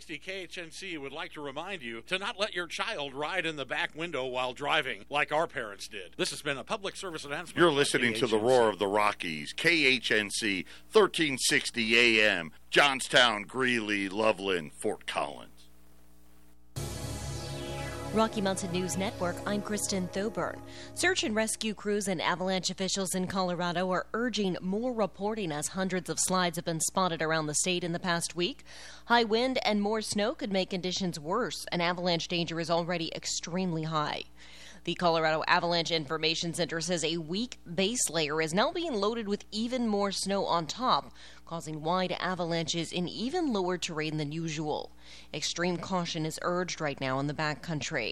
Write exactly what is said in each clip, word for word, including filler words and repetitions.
sixty K H N C would like to remind you to not let your child ride in the back window while driving like our parents did. This has been a public service announcement. You're listening to the Roar of the Rockies, K H N C, thirteen sixty A M, Johnstown, Greeley, Loveland, Fort Collins. Rocky Mountain News Network, I'm Kristen Thoburn. Search and rescue crews and avalanche officials in Colorado are urging more reporting as hundreds of slides have been spotted around the state in the past week. High wind and more snow could make conditions worse, and avalanche danger is already extremely high. The Colorado Avalanche Information Center says a weak base layer is now being loaded with even more snow on top, causing wide avalanches in even lower terrain than usual. Extreme caution is urged right now in the backcountry.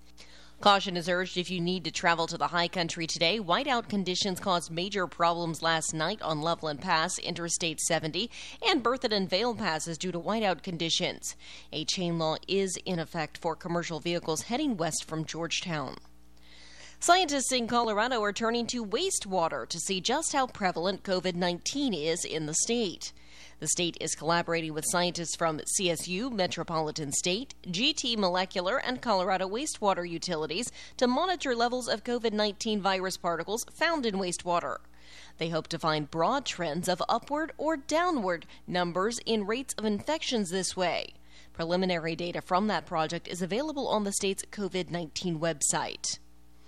Caution is urged if you need to travel to the high country today. Whiteout conditions caused major problems last night on Loveland Pass, Interstate seventy, and Berthoud and Vail passes due to whiteout conditions. A chain law is in effect for commercial vehicles heading west from Georgetown. Scientists in Colorado are turning to wastewater to see just how prevalent COVID nineteen is in the state. The state is collaborating with scientists from C S U, Metropolitan State, G T Molecular, and Colorado Wastewater Utilities to monitor levels of COVID nineteen virus particles found in wastewater. They hope to find broad trends of upward or downward numbers in rates of infections this way. Preliminary data from that project is available on the state's COVID nineteen website.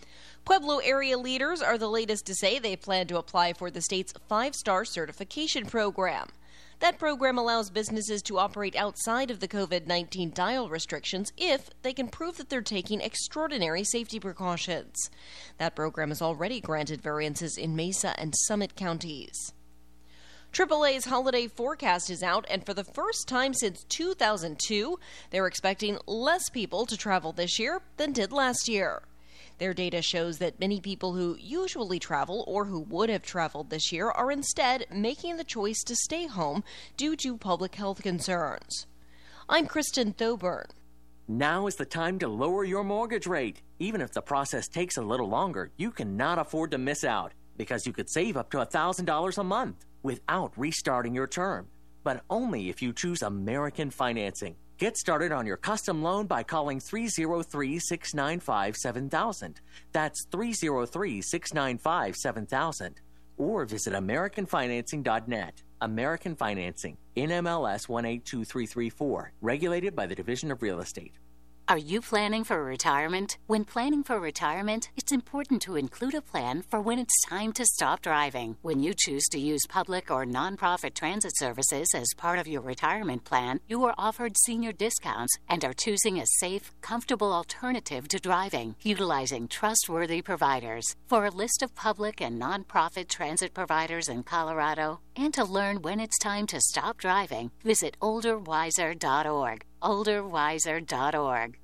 Pueblo area leaders are the latest to say they plan to apply for the state's five-star certification program. That program allows businesses to operate outside of the COVID nineteen dial restrictions if they can prove that they're taking extraordinary safety precautions. That program has already granted variances in Mesa and Summit counties. triple A's holiday forecast is out, and for the first time since two thousand two, they're expecting less people to travel this year than did last year. Their data shows that many people who usually travel or who would have traveled this year are instead making the choice to stay home due to public health concerns. I'm Kristen Thoburn. Now is the time to lower your mortgage rate. Even if the process takes a little longer, you cannot afford to miss out because you could save up to one thousand dollars a month without restarting your term. But only if you choose American Financing. Get started on your custom loan by calling three oh three, six nine five, seven thousand. That's three oh three, six nine five, seven thousand. Or visit American Financing dot net. American Financing, N M L S one eight two three three four, regulated by the Division of Real Estate. Are you planning for retirement? When planning for retirement, it's important to include a plan for when it's time to stop driving. When you choose to use public or nonprofit transit services as part of your retirement plan, you are offered senior discounts and are choosing a safe, comfortable alternative to driving, utilizing trustworthy providers. For a list of public and nonprofit transit providers in Colorado, and to learn when it's time to stop driving, visit older wiser dot org. older wiser dot org.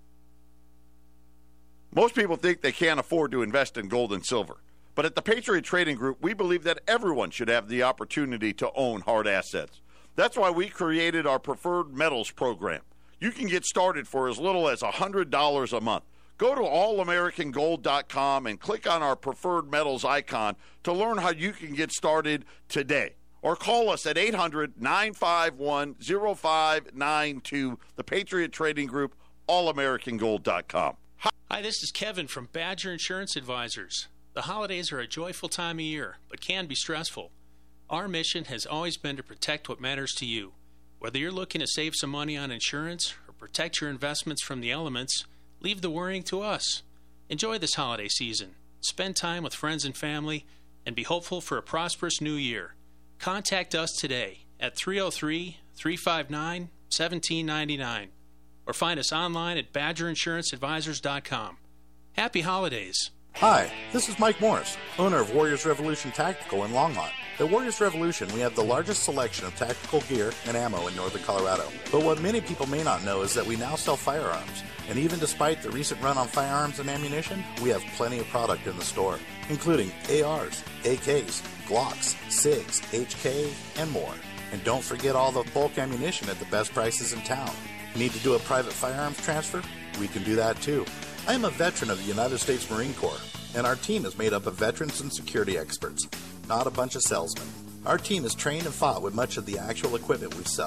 Most people think they can't afford to invest in gold and silver. But at the Patriot Trading Group, we believe that everyone should have the opportunity to own hard assets. That's why we created our Preferred Metals program. You can get started for as little as one hundred dollars a month. Go to all american gold dot com and click on our Preferred Metals icon to learn how you can get started today. Or call us at eight hundred, nine five one, oh five nine two, the Patriot Trading Group, all american gold dot com. Hi, this is Kevin from Badger Insurance Advisors. The holidays are a joyful time of year, but can be stressful. Our mission has always been to protect what matters to you. Whether you're looking to save some money on insurance or protect your investments from the elements, leave the worrying to us. Enjoy this holiday season. Spend time with friends and family, and be hopeful for a prosperous new year. Contact us today at three oh three, three five nine, one seven nine nine or find us online at badger insurance advisors dot com. Happy holidays. Hi, this is Mike Morris, owner of Warriors Revolution Tactical in Longmont. At Warriors Revolution, we have the largest selection of tactical gear and ammo in northern Colorado. But what many people may not know is that we now sell firearms. And even despite the recent run on firearms and ammunition, we have plenty of product in the store, including A Rs, A Ks, Glocks, SIGs, H K, and more. And don't forget all the bulk ammunition at the best prices in town. Need to do a private firearms transfer? We can do that too. I am a veteran of the United States Marine Corps, and our team is made up of veterans and security experts, not a bunch of salesmen. Our team is trained and fought with much of the actual equipment we sell.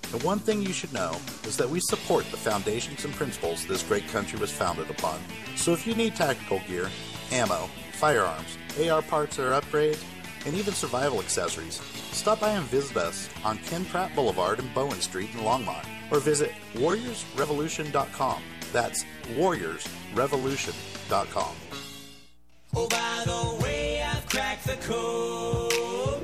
And one thing you should know is that we support the foundations and principles this great country was founded upon. So if you need tactical gear, ammo, firearms, A R parts or upgrades, and even survival accessories, stop by and visit us on Ken Pratt Boulevard and Bowen Street in Longmont, or visit warriors revolution dot com. That's warriors revolution dot com. Oh, by the way, I've cracked the code.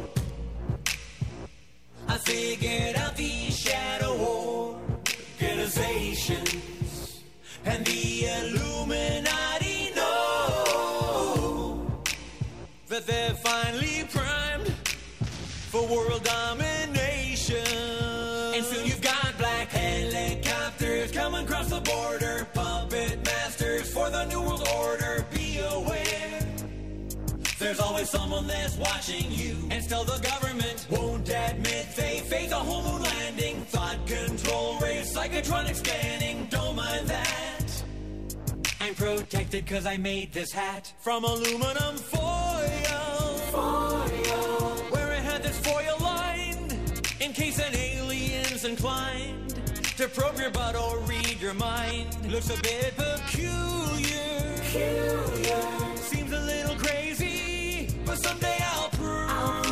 I figured out the shadow organizations and the Illuminati know that they're finally primed for world domination. And soon you've got black helicopters coming across the border, puppet masters for the New World Order. Be aware, there's always someone that's watching you, and still the government won't admit they face a whole moon landing. Thought control, race, psychotronic scanning, don't mind that. I'm protected cause I made this hat from aluminum foil, foil, where it had this foil line in case an alien's inclined to probe your butt or read your mind. Looks a bit peculiar, peculiar. Seems a little crazy, but someday I'll prove,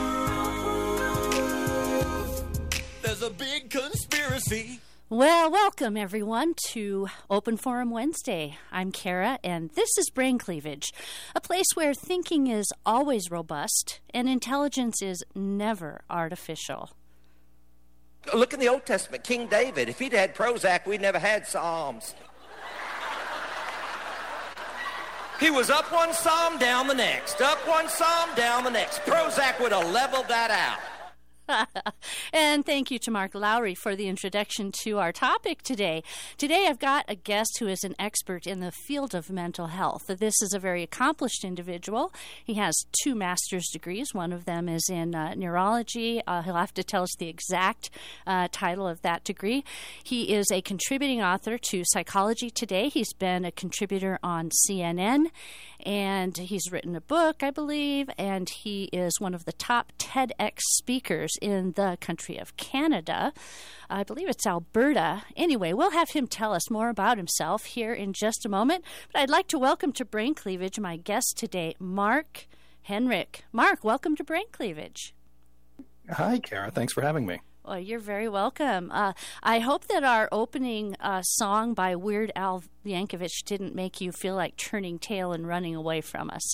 I'll prove there's a big conspiracy. Well, welcome everyone to Open Forum Wednesday. I'm Kara, and this is Brain Cleavage, a place where thinking is always robust and intelligence is never artificial. Look in the Old Testament, King David. If he'd had Prozac, we'd never had Psalms. He was up one psalm, down the next. Up one psalm, down the next. Prozac would have leveled that out. And thank you to Mark Lowry for the introduction to our topic today. Today I've got a guest who is an expert in the field of mental health. This is a very accomplished individual. He has two master's degrees. One of them is in uh, neurology. Uh, he'll have to tell us the exact uh, title of that degree. He is a contributing author to Psychology Today. He's been a contributor on C N N, and he's written a book, I believe, and he is one of the top TEDx speakers in the country of Canada. I believe it's Alberta. Anyway, we'll have him tell us more about himself here in just a moment. But I'd like to welcome to Brain Cleavage my guest today, Mark Henrik. Mark, welcome to Brain Cleavage. Hi, Kara. Thanks for having me. Well, you're very welcome. Uh, I hope that our opening uh, song by Weird Al Yankovic didn't make you feel like turning tail and running away from us.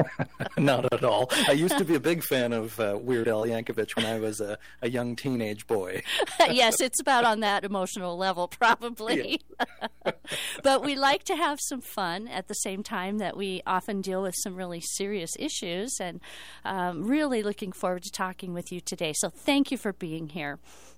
Not at all. I used to be a big fan of uh, Weird Al Yankovic when I was a, a young teenage boy. Yes, it's about on that emotional level, probably. Yeah. But we like to have some fun at the same time that we often deal with some really serious issues, and um, really looking forward to talking with you today. So thank you for being here.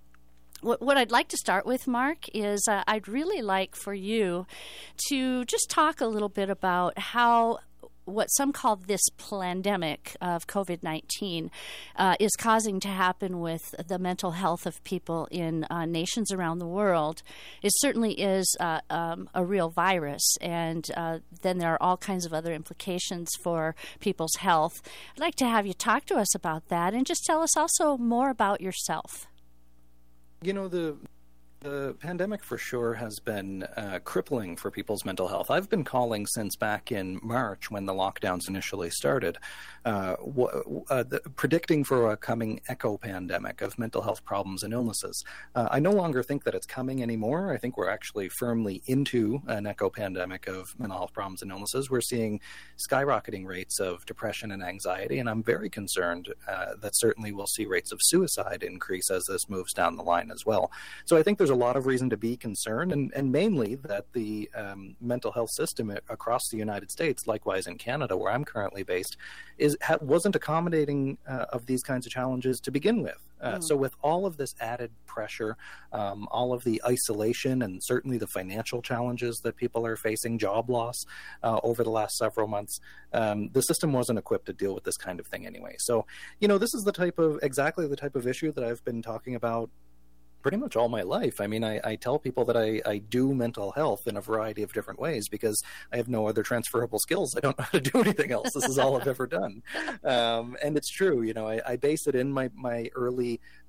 What I'd like to start with, Mark, is uh, I'd really like for you to just talk a little bit about how what some call this pandemic of COVID nineteen uh, is causing to happen with the mental health of people in uh, nations around the world. It certainly is uh, um, a real virus, and uh, then there are all kinds of other implications for people's health. I'd like to have you talk to us about that and just tell us also more about yourself. You know, the the pandemic for sure has been uh, crippling for people's mental health. I've been calling since back in March when the lockdowns initially started, uh, w- uh, the, predicting for a coming echo pandemic of mental health problems and illnesses. Uh, I no longer think that it's coming anymore. I think we're actually firmly into an echo pandemic of mental health problems and illnesses. We're seeing skyrocketing rates of depression and anxiety, and I'm very concerned uh, that certainly we'll see rates of suicide increase as this moves down the line as well. So I think there's a lot of reason to be concerned, and, and mainly that the um, mental health system across the United States, likewise in Canada, where I'm currently based, is ha- wasn't accommodating uh, of these kinds of challenges to begin with. Uh, mm. So with all of this added pressure, um, all of the isolation, and certainly the financial challenges that people are facing, job loss uh, over the last several months, um, the system wasn't equipped to deal with this kind of thing anyway. So, you know, this is the type of, exactly the type of issue that I've been talking about pretty much all my life. I mean, I, I tell people that I, I do mental health in a variety of different ways because I have no other transferable skills. I don't know how to do anything else. This is all I've ever done. Um, and it's true. You know, I, I base it in my, my early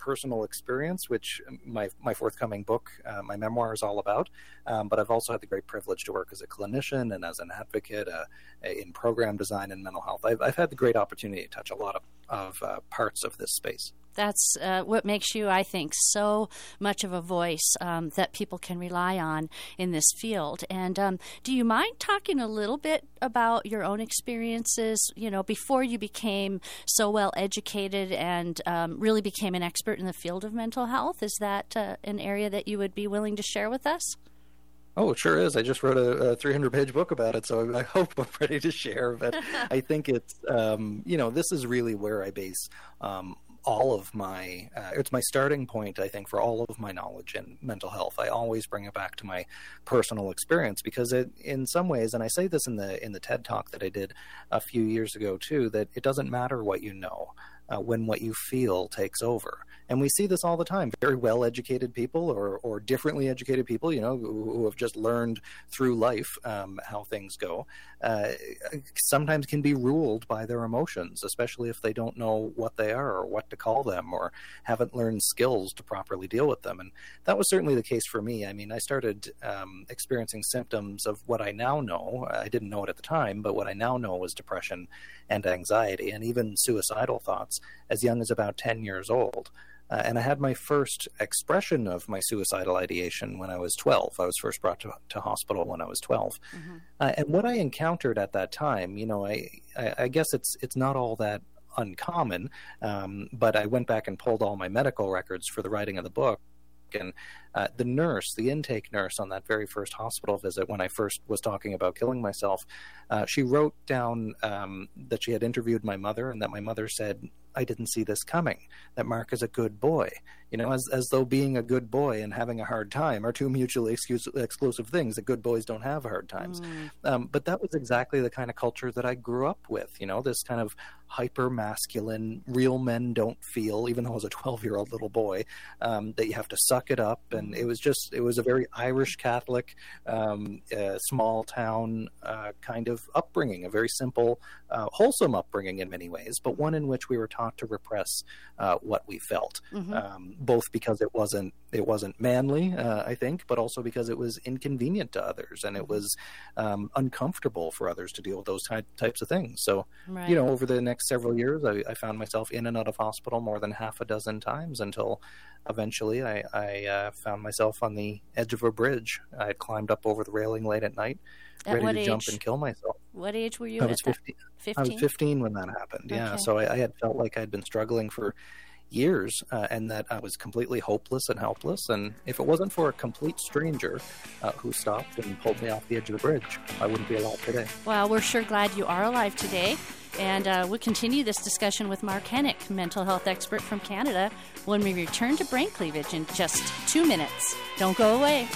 personal experience, which my my forthcoming book, uh, my memoir, is all about. Um, but I've also had the great privilege to work as a clinician and as an advocate uh, in program design and mental health. I've, I've had the great opportunity to touch a lot of, of uh, parts of this space. That's uh, what makes you, I think, so much of a voice um, that people can rely on in this field. And um, do you mind talking a little bit about your own experiences, you know, before you became so well educated and um, really became an expert in the field of mental health? Is that uh, an area that you would be willing to share with us? Oh, it sure is. I just wrote a, a three hundred page book about it, so I hope I'm ready to share. But I think it's, um, you know, this is really where I base um, all of my, uh, it's my starting point, I think, for all of my knowledge in mental health. I always bring it back to my personal experience because it, in some ways, and I say this in the in the TED Talk that I did a few years ago too, that it doesn't matter what you know uh, when what you feel takes over. And we see this all the time. Very well-educated people or, or differently educated people, you know, who, who have just learned through life um, how things go, uh, sometimes can be ruled by their emotions, especially if they don't know what they are or what to call them or haven't learned skills to properly deal with them. And that was certainly the case for me. I mean, I started um, experiencing symptoms of what I now know. I didn't know it at the time, but what I now know was depression and anxiety and even suicidal thoughts as young as about ten years old. Uh, and I had my first expression of my suicidal ideation when I was twelve. I was first brought to, to hospital when I was twelve. Mm-hmm. Uh, and what I encountered at that time, you know, I, I, I guess it's it's not all that uncommon, um, but I went back and pulled all my medical records for the writing of the book. And uh, the nurse, the intake nurse on that very first hospital visit when I first was talking about killing myself, uh, she wrote down um, that she had interviewed my mother and that my mother said, I didn't see this coming, that Mark is a good boy. You know, as as though being a good boy and having a hard time are two mutually excuse, exclusive things, that good boys don't have hard times. Mm. Um, but that was exactly the kind of culture that I grew up with, you know, this kind of hyper-masculine, real men don't feel, even though I was a twelve-year-old little boy, um, that you have to suck it up. And it was just, it was a very Irish Catholic, um, uh, small-town uh, kind of upbringing, a very simple, uh, wholesome upbringing in many ways, but one in which we were taught to repress uh, what we felt. Mm-hmm. Um, both because it wasn't it wasn't manly, uh, I think, but also because it was inconvenient to others and it was um, uncomfortable for others to deal with those ty- types of things. So, right. you know, over the next several years, I, I found myself in and out of hospital more than half a dozen times until eventually I, I uh, found myself on the edge of a bridge. I had climbed up over the railing late at night, at ready to age? jump and kill myself. What age were you I at was fifteen. fifteen? I was fifteen when that happened, yeah. Okay. So I, I had felt like I'd been struggling for years uh, and that I was completely hopeless and helpless. And if it wasn't for a complete stranger uh, who stopped and pulled me off the edge of the bridge, I wouldn't be alive today. Well, we're sure glad you are alive today. And uh, we'll continue this discussion with Mark Hennick, mental health expert from Canada, when we return to Brain Cleavage in just two minutes. Don't go away.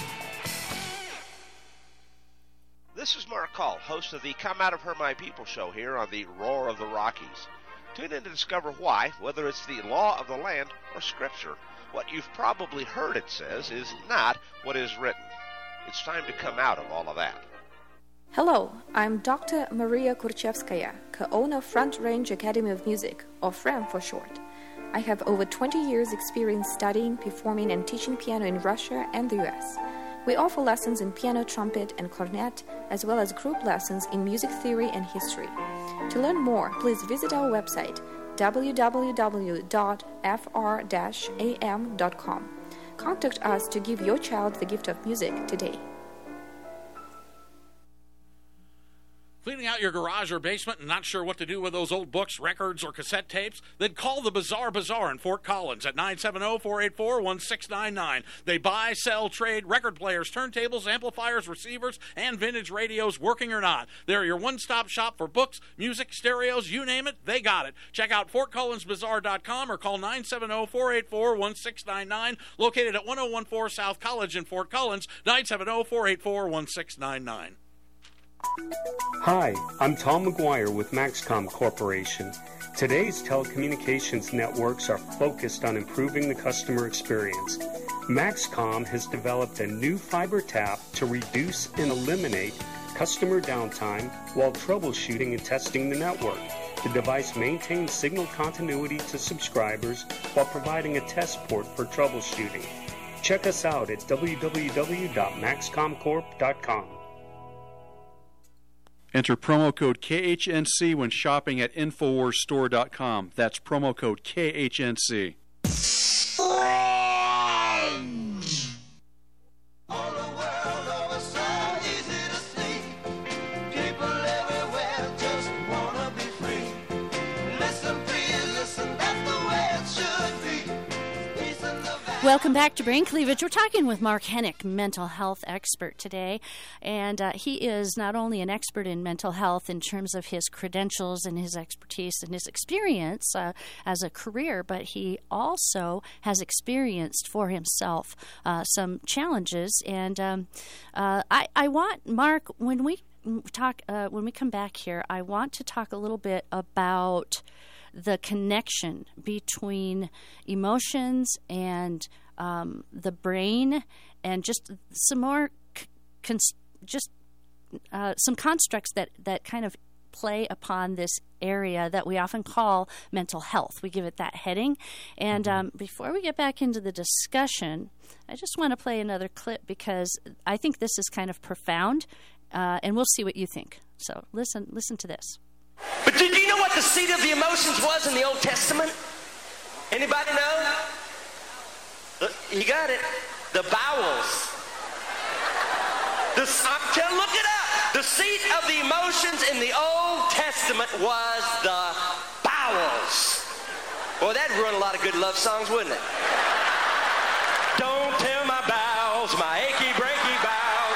This is Mark Call, host of the Come Out of Her My People show here on the Roar of the Rockies. Tune in to discover why, whether it's the law of the land or scripture, what you've probably heard it says is not what is written. It's time to come out of all of that. Hello, I'm Doctor Maria Kurchevskaya, co-owner of Front Range Academy of Music, or FRAM for short. I have over twenty years experience studying, performing, and teaching piano in Russia and the U S. We offer lessons in piano, trumpet, and clarinet, as well as group lessons in music theory and history. To learn more, please visit our website, w w w dot f r dash a m dot com. Contact us to give your child the gift of music today. Cleaning out your garage or basement and not sure what to do with those old books, records, or cassette tapes? Then call the Bizarre Bazaar in Fort Collins at nine seven zero, four eight four, one six nine nine. They buy, sell, trade record players, turntables, amplifiers, receivers, and vintage radios, working or not. They're your one-stop shop for books, music, stereos, you name it, they got it. Check out fort collins bazaar dot com or call nine seven zero, four eight four, one six nine nine. Located at ten fourteen South College in Fort Collins, nine seven zero, four eight four, one six nine nine. Hi, I'm Tom McGuire with Maxcom Corporation. Today's telecommunications networks are focused on improving the customer experience. Maxcom has developed a new fiber tap to reduce and eliminate customer downtime while troubleshooting and testing the network. The device maintains signal continuity to subscribers while providing a test port for troubleshooting. Check us out at w w w dot maxcom corp dot com. Enter promo code K H N C when shopping at infowars store dot com. That's promo code K H N C. Welcome back to Brain Cleavage. We're talking with Mark Hennick, mental health expert today. And uh, he is not only an expert in mental health in terms of his credentials and his expertise and his experience uh, as a career, but he also has experienced for himself uh, some challenges. And um, uh, I, I want, Mark, when we talk, uh, when we come back here, I want to talk a little bit about the connection between emotions and um, the brain, and just some more, cons- just uh, some constructs that, that kind of play upon this area that we often call mental health. We give it that heading. And um, before we get back into the discussion, I just want to play another clip because I think this is kind of profound, uh, and we'll see what you think. So listen, listen to this. But did you know what the seat of the emotions was in the Old Testament? Anybody know? Look, you got it. The bowels. The, I'm tell, look it up. The seat of the emotions in the Old Testament was the bowels. Boy, that'd run a lot of good love songs, wouldn't it? Don't tell my bowels, my achy, breaky bowels.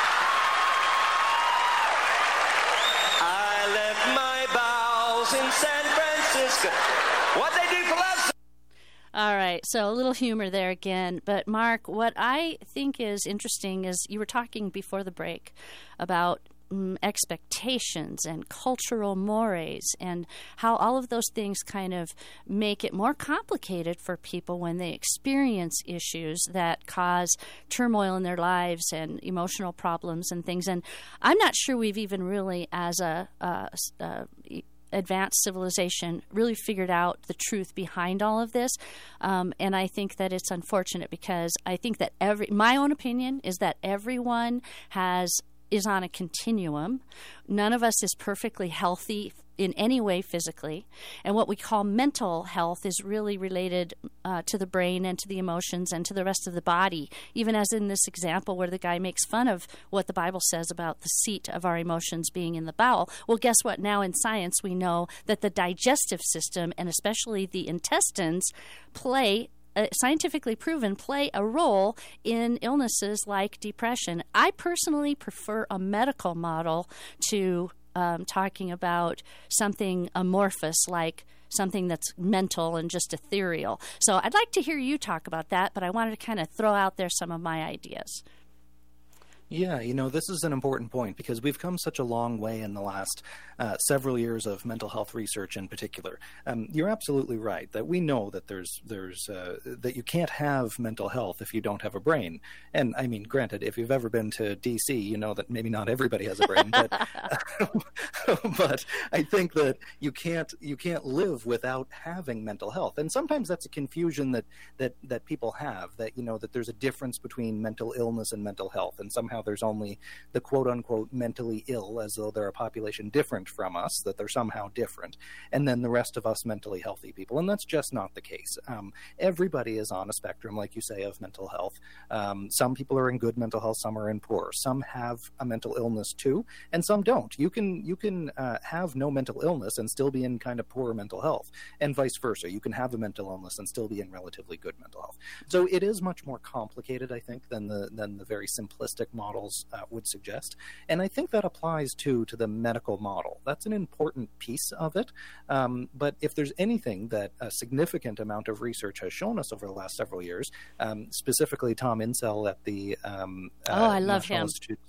I left my bowels in San Francisco. What'd they do for love songs? All right, so a little humor there again. But, Mark, what I think is interesting is you were talking before the break about um, expectations and cultural mores and how all of those things kind of make it more complicated for people when they experience issues that cause turmoil in their lives and emotional problems and things. And I'm not sure we've even really, as a... a, a advanced civilization, really figured out the truth behind all of this. Um, and I think that it's unfortunate because I think that every, my own opinion is that everyone has, is on a continuum. None of us is perfectly healthy in any way physically. And what we call mental health is really related uh, to the brain and to the emotions and to the rest of the body, even as in this example where the guy makes fun of what the Bible says about the seat of our emotions being in the bowel. Well, guess what? Now in science we know that the digestive system and especially the intestines play Uh, scientifically proven, play a role in illnesses like depression. I personally prefer a medical model to um, talking about something amorphous like something that's mental and just ethereal. So I'd like to hear you talk about that, but I wanted to kind of throw out there some of my ideas. Yeah, you know, this is an important point because we've come such a long way in the last uh, several years of mental health research in particular. Um, you're absolutely right that we know that there's there's uh, that you can't have mental health if you don't have a brain. And I mean, granted, if you've ever been to D C, you know that maybe not everybody has a brain, but but I think that you can't you can't live without having mental health. And sometimes that's a confusion that that that people have, that you know that there's a difference between mental illness and mental health, and somehow there's only the quote-unquote mentally ill, as though they're a population different from us, that they're somehow different, and then the rest of us mentally healthy people. And that's just not the case. Um, everybody is on a spectrum, like you say, of mental health. Um, some people are in good mental health, some are in poor. Some have a mental illness too, and some don't. You can you can uh, have no mental illness and still be in kind of poor mental health, and vice versa. You can have a mental illness and still be in relatively good mental health. So it is much more complicated, I think, than the than the very simplistic models uh, would suggest. And I think that applies too to the medical model. That's an important piece of it. Um, but if there's anything that a significant amount of research has shown us over the last several years, um, specifically Tom Insel at the um, oh, uh, I love National him. Institute for Behavioral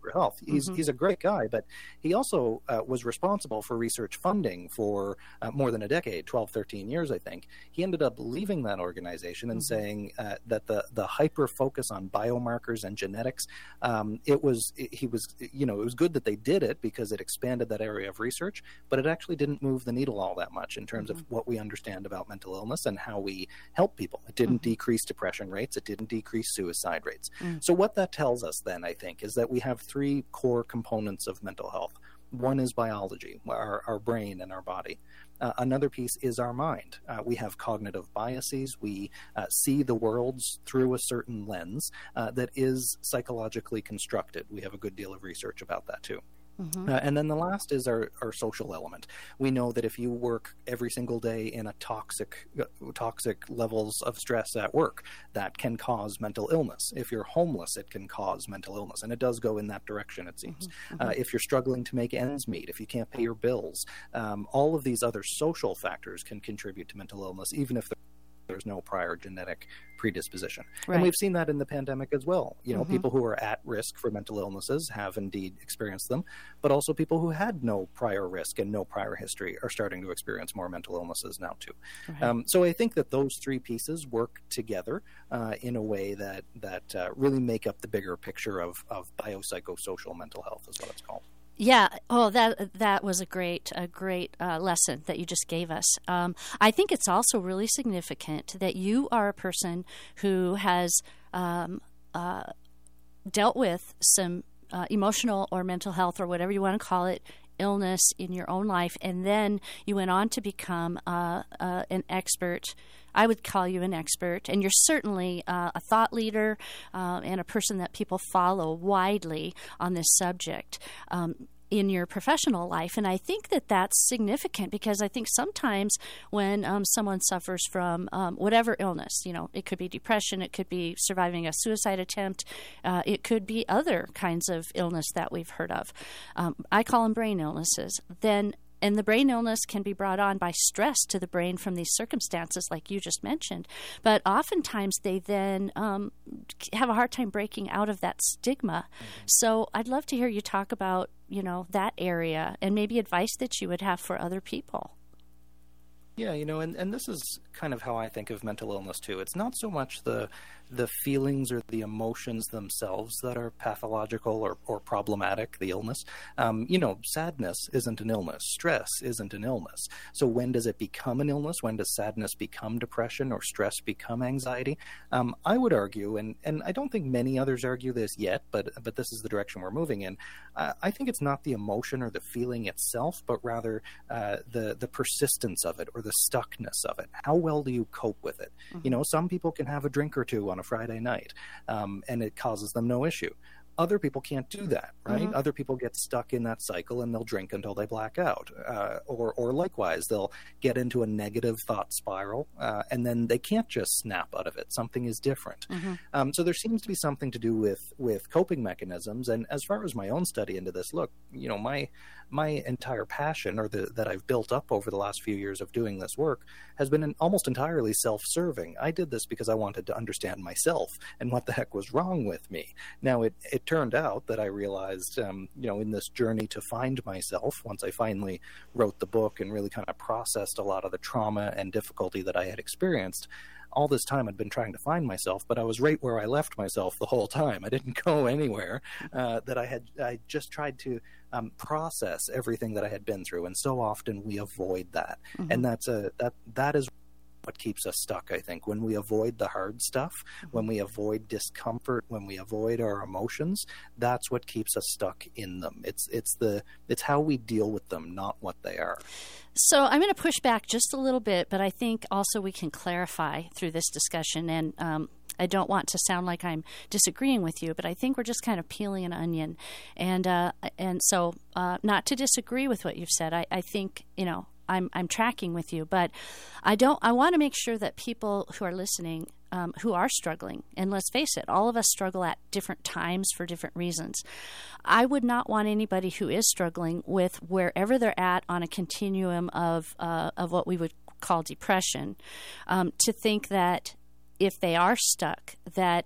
Behavioral Health. He's Mm-hmm. he's a great guy, but he also uh, was responsible for research funding for uh, more than a decade, twelve, thirteen years, I think. He ended up leaving that organization and Mm-hmm. saying uh, that the the hyper focus on biomarkers and genetics, um, it was it, he was you know it was good that they did it because it expanded that area of research, but it actually didn't move the needle all that much in terms Mm-hmm. of what we understand about mental illness and how we help people. It didn't Mm-hmm. decrease depression rates. It didn't decrease suicide rates. Mm. So what that tells us then, I think, is that we have three core components of mental health. One is biology, our, our brain and our body. Uh, another piece is our mind. Uh, we have cognitive biases. We uh, see the worlds through a certain lens uh, that is psychologically constructed. We have a good deal of research about that too. Mm-hmm. Uh, and then the last is our, our social element. We know that if you work every single day in a toxic uh, toxic levels of stress at work, that can cause mental illness. If you're homeless, it can cause mental illness. And it does go in that direction, it seems. Mm-hmm. Uh, if you're struggling to make ends meet, if you can't pay your bills, um, all of these other social factors can contribute to mental illness, even if there's no prior genetic predisposition. Right. And we've seen that in the pandemic as well. You know, Mhm. people who are at risk for mental illnesses have indeed experienced them, but also people who had no prior risk and no prior history are starting to experience more mental illnesses now too. Right. Um, so I think that those three pieces work together uh, in a way that that uh, really make up the bigger picture of, of biopsychosocial mental health is what it's called. Yeah. Oh, that that was a great a great uh, lesson that you just gave us. Um, I think it's also really significant that you are a person who has um, uh, dealt with some uh, emotional or mental health or whatever you want to call it illness in your own life, and then you went on to become uh, uh, an expert. I would call you an expert, and you're certainly uh, a thought leader uh, and a person that people follow widely on this subject um, in your professional life. And I think that that's significant because I think sometimes when um, someone suffers from um, whatever illness, you know, it could be depression, it could be surviving a suicide attempt, uh, it could be other kinds of illness that we've heard of. Um, I call them brain illnesses. Then And the brain illness can be brought on by stress to the brain from these circumstances, like you just mentioned. But oftentimes they then um, have a hard time breaking out of that stigma. Mm-hmm. So I'd love to hear you talk about, you know, that area and maybe advice that you would have for other people. Yeah, you know, and, and this is kind of how I think of mental illness too. It's not so much the the feelings or the emotions themselves that are pathological or, or problematic, the illness. Um, you know, sadness isn't an illness. Stress isn't an illness. So when does it become an illness? When does sadness become depression or stress become anxiety? Um, I would argue, and, and I don't think many others argue this yet, but but this is the direction we're moving in. Uh, I think it's not the emotion or the feeling itself, but rather uh, the, the persistence of it or the stuckness of it. How well do you cope with it? Mm-hmm. You know, some people can have a drink or two on a Friday night, um, and it causes them no issue. Other people can't do that, right? Mm-hmm. Other people get stuck in that cycle and they'll drink until they black out. Uh, or, or likewise, they'll get into a negative thought spiral uh, and then they can't just snap out of it. Something is different. Mm-hmm. Um, so there seems to be something to do with, with coping mechanisms. And as far as my own study into this, look, you know, my my entire passion or the, that I've built up over the last few years of doing this work has been an, almost entirely self-serving. I did this because I wanted to understand myself and what the heck was wrong with me. Now, it, it turned out that I realized, um, you know, in this journey to find myself, once I finally wrote the book and really kind of processed a lot of the trauma and difficulty that I had experienced, all this time I'd been trying to find myself, but I was right where I left myself the whole time. I didn't go anywhere. Uh, that I had, I just tried to um, process everything that I had been through, and so often we avoid that, mm-hmm. and that's a that that is what keeps us stuck. I think when we avoid the hard stuff, mm-hmm. when we avoid discomfort, when we avoid our emotions, that's what keeps us stuck in them. It's it's the it's how we deal with them, not what they are. So I'm going to push back just a little bit, but I think also we can clarify through this discussion. And um, I don't want to sound like I'm disagreeing with you, but I think we're just kind of peeling an onion. And uh, and so uh, not to disagree with what you've said. I, I think, you know, I'm I'm tracking with you, but I don't. I want to make sure that people who are listening, um, who are struggling, and let's face it, all of us struggle at different times for different reasons. I would not want anybody who is struggling with wherever they're at on a continuum of uh, of what we would call depression, um, to think that if they are stuck, that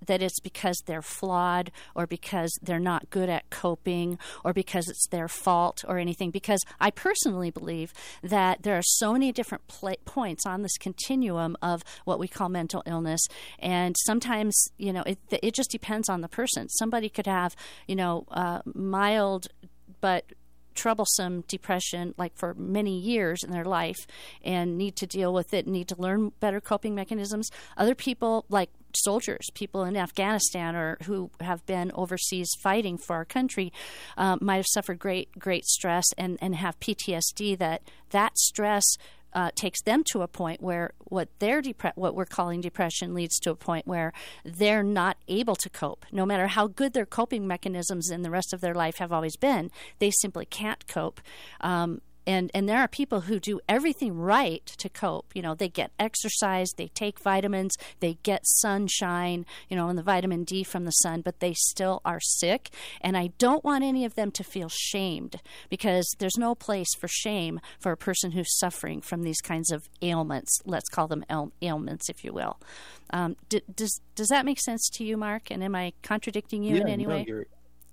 that it's because they're flawed or because they're not good at coping or because it's their fault or anything, because I personally believe that there are so many different pla- points on this continuum of what we call mental illness, and sometimes, you know, it it just depends on the person. Somebody could have, you know, uh, mild but troublesome depression like for many years in their life and need to deal with it, need to learn better coping mechanisms. Other people, like soldiers, people in Afghanistan or who have been overseas fighting for our country, um, might have suffered great, great stress and, and have P T S D. That that stress Uh, takes them to a point where what they're depre- what we're calling depression leads to a point where they're not able to cope. No matter how good their coping mechanisms in the rest of their life have always been, they simply can't cope. Um, And and there are people who do everything right to cope. You know, they get exercise, they take vitamins, they get sunshine, you know, and the vitamin D from the sun, but they still are sick. And I don't want any of them to feel shamed, because there's no place for shame for a person who's suffering from these kinds of ailments. Let's call them ail- ailments, if you will. Um, d- does does that make sense to you, Mark? And am I contradicting you yeah, in any no, way? You're,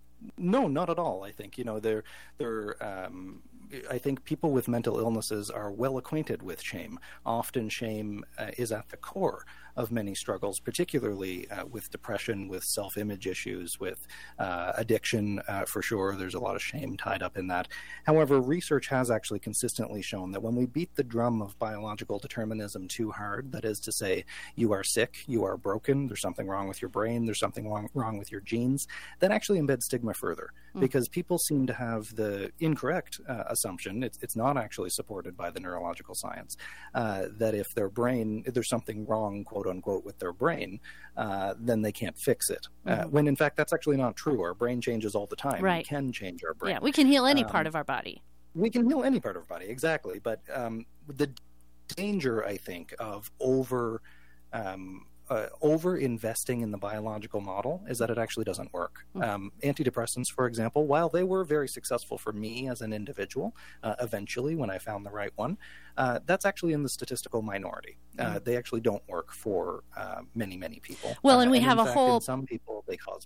no, not at all. I think, you know, they're they're. Um, I think people with mental illnesses are well acquainted with shame. Often shame uh, is at the core of many struggles, particularly uh, with depression, with self-image issues, with uh, addiction, uh, for sure. There's a lot of shame tied up in that. However, research has actually consistently shown that when we beat the drum of biological determinism too hard, that is to say, you are sick, you are broken, there's something wrong with your brain, there's something wrong, wrong with your genes, that actually embeds stigma further, mm. because people seem to have the incorrect uh, assumption, it's, it's not actually supported by the neurological science, uh, that if their brain, if there's something wrong, quote unquote, with their brain, uh, then they can't fix it. Mm-hmm. Uh, when in fact, that's actually not true. Our brain changes all the time. Right. We can change our brain. Yeah, we can heal any um, part of our body. We can heal any part of our body, exactly. But um, the danger, I think, of over um, uh, over investing in the biological model is that it actually doesn't work. Mm-hmm. Um, antidepressants, for example, while they were very successful for me as an individual, uh, eventually when I found the right one, uh, that's actually in the statistical minority. Mm-hmm. Uh, they actually don't work for uh, many, many people. Well, and uh, we and have in a fact, whole. In some people, they cause.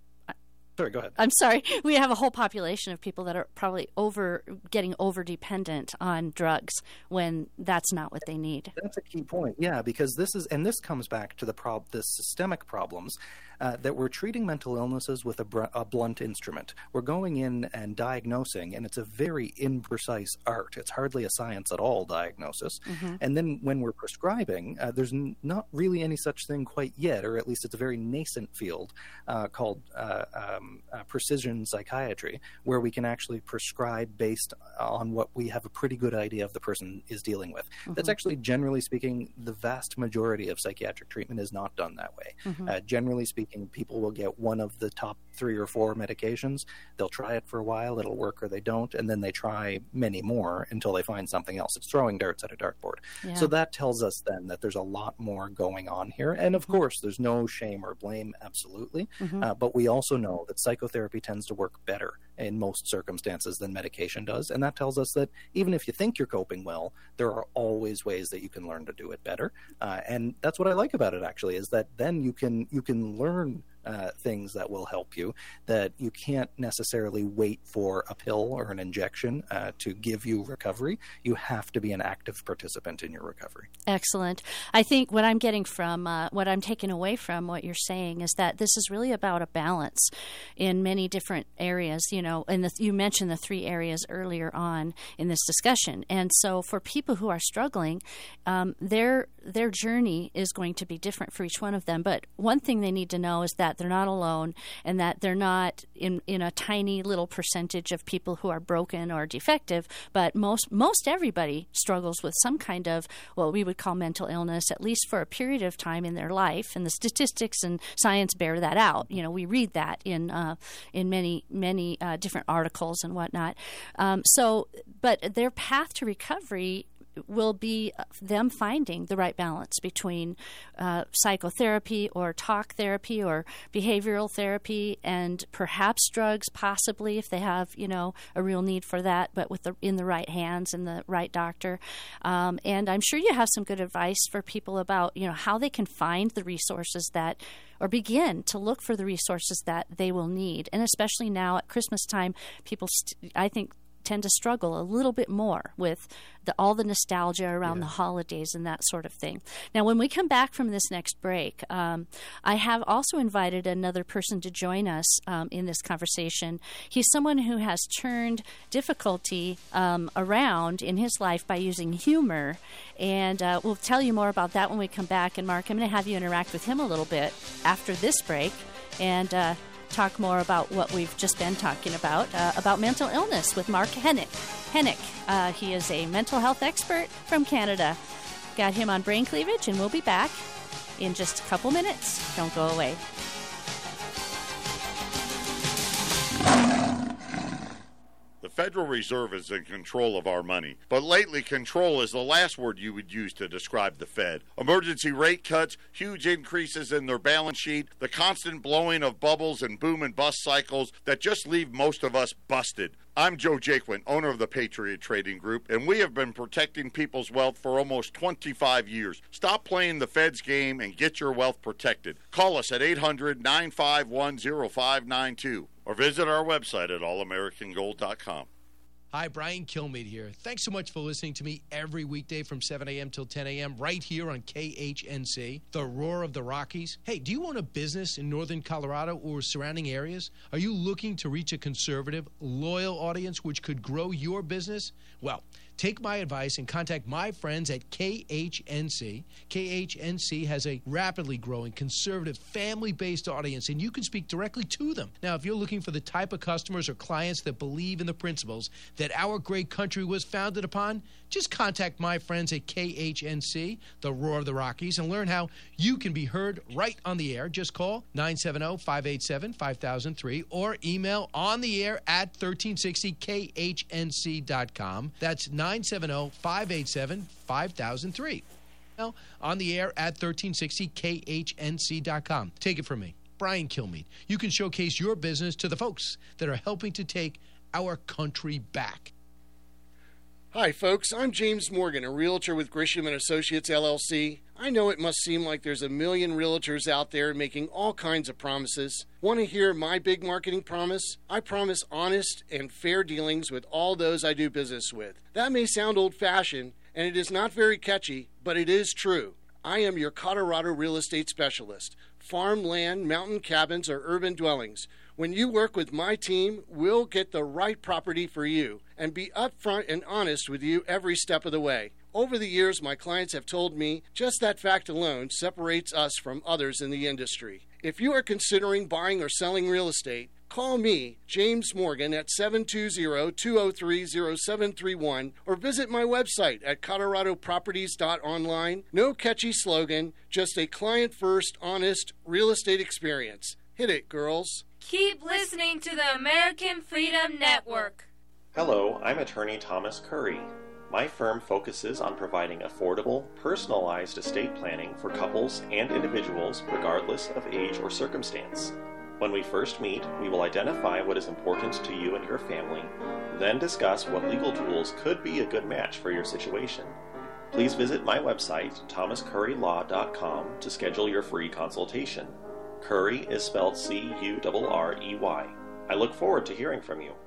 Sorry, go ahead. I'm sorry. We have a whole population of people that are probably over getting over dependent on drugs when that's not what they need. That's a key point. Yeah, because this is, and this comes back to the prob, the systemic problems uh, that we're treating mental illnesses with a, br- a blunt instrument. We're going in and diagnosing, and it's a very imprecise art. It's hardly a science at all, diagnosis. Mm-hmm. And then when we're prescribing, uh, there's n- not really any such thing quite yet, or at least it's a very nascent field uh, called uh, um, uh, precision psychiatry, where we can actually prescribe based on what we have a pretty good idea of the person is dealing with. Mm-hmm. That's actually, generally speaking, the vast majority of psychiatric treatment is not done that way. Mm-hmm. Uh, generally speaking, people will get one of the top three or four medications. They'll try it for a while, it'll work or they don't, and then they try many more until they find something else. It's throwing darts at a dartboard. Yeah. So that tells us then that there's a lot more going on here. And of mm-hmm. course, there's no shame or blame, absolutely. Mm-hmm. Uh, but we also know that psychotherapy tends to work better in most circumstances than medication does. And that tells us that even if you think you're coping well, there are always ways that you can learn to do it better. Uh, and that's what I like about it, actually, is that then you can you can learn Uh, things that will help you, that you can't necessarily wait for a pill or an injection uh, to give you recovery. You have to be an active participant in your recovery. Excellent. I think what I'm getting from, uh, what I'm taking away from what you're saying is that this is really about a balance in many different areas, you know, and the, you mentioned the three areas earlier on in this discussion. And so for people who are struggling, um, their their journey is going to be different for each one of them. But one thing they need to know is that they're not alone, and that they're not in, in a tiny little percentage of people who are broken or defective, but most most everybody struggles with some kind of what we would call mental illness, at least for a period of time in their life, and the statistics and science bear that out. You know, we read that in uh, in many, many uh, different articles and whatnot. Um, so, but their path to recovery will be them finding the right balance between uh, psychotherapy or talk therapy or behavioral therapy and perhaps drugs, possibly if they have, you know, a real need for that, but with the in the right hands and the right doctor. Um, and I'm sure you have some good advice for people about, you know, how they can find the resources that, or begin to look for the resources that they will need. And especially now at Christmas time, people, st- I think, tend to struggle a little bit more with the, all the nostalgia around yeah. the holidays and that sort of thing. Now, when we come back from this next break, um, I have also invited another person to join us um, in this conversation. He's someone who has turned difficulty um, around in his life by using humor, and uh, we'll tell you more about that when we come back. And Mark, I'm going to have you interact with him a little bit after this break, and uh, talk more about what we've just been talking about, uh, about mental illness with Mark Hennick. Hennick. Uh, he is a mental health expert from Canada. Got him on Brain Cleavage, and we'll be back in just a couple minutes. Don't go away. The Federal Reserve is in control of our money, but lately control is the last word you would use to describe the Fed. Emergency rate cuts, huge increases in their balance sheet, the constant blowing of bubbles and boom and bust cycles that just leave most of us busted. I'm Joe Jaquin, owner of the Patriot Trading Group, and we have been protecting people's wealth for almost twenty-five years. Stop playing the Fed's game and get your wealth protected. Call us at eight hundred, nine five one, oh five nine two or visit our website at all american gold dot com. Hi, Brian Kilmeade here. Thanks so much for listening to me every weekday from seven a.m. till ten a.m. right here on K H N C, the Roar of the Rockies. Hey, do you own a business in northern Colorado or surrounding areas? Are you looking to reach a conservative, loyal audience which could grow your business? Well, take my advice and contact my friends at K H N C. K H N C has a rapidly growing, conservative, family-based audience, and you can speak directly to them. Now, if you're looking for the type of customers or clients that believe in the principles that our great country was founded upon, just contact my friends at K H N C, the Roar of the Rockies, and learn how you can be heard right on the air. Just call nine seven zero, five eight seven, five thousand three or email on the air at thirteen sixty K H N C dot com. That's nine seven zero, five eight seven, five thousand three. On the air at thirteen sixty K H N C dot com. Take it from me, Brian Kilmeade. You can showcase your business to the folks that are helping to take our country back. Hi, folks. I'm James Morgan, a realtor with Grisham and Associates, L L C. I know it must seem like there's a million realtors out there making all kinds of promises. Want to hear my big marketing promise? I promise honest and fair dealings with all those I do business with. That may sound old-fashioned, and it is not very catchy, but it is true. I am your Colorado real estate specialist. Farm land, mountain cabins, or urban dwellings. When you work with my team, we'll get the right property for you and be upfront and honest with you every step of the way. Over the years, my clients have told me just that fact alone separates us from others in the industry. If you are considering buying or selling real estate, call me, James Morgan, at seven two zero, two zero three, zero seven three one or visit my website at colorado properties dot online. No catchy slogan, just a client-first, honest real estate experience. Hit it, girls. Keep listening to the American Freedom Network. Hello, I'm attorney Thomas Curry. My firm focuses on providing affordable, personalized estate planning for couples and individuals regardless of age or circumstance. When we first meet, we will identify what is important to you and your family, then discuss what legal tools could be a good match for your situation. Please visit my website, thomas curry law dot com, to schedule your free consultation. Curry is spelled C U R R E Y. I look forward to hearing from you.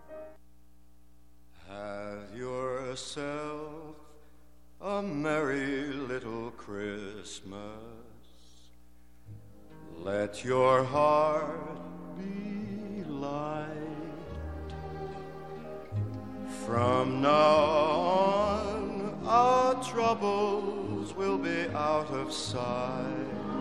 Have yourself a merry little Christmas. Let your heart be light. From now on, our troubles will be out of sight.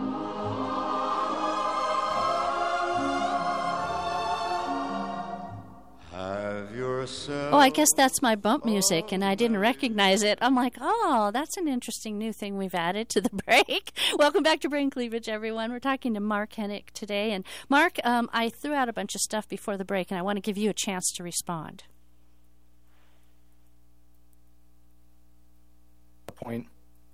Have yourself. Oh, I guess that's my bump music, and I didn't recognize it. I'm like, oh, that's an interesting new thing we've added to the break. Welcome back to Brain Cleavage, everyone. We're talking to Mark Hennick today. And Mark, um, I threw out a bunch of stuff before the break, and I want to give you a chance to respond. point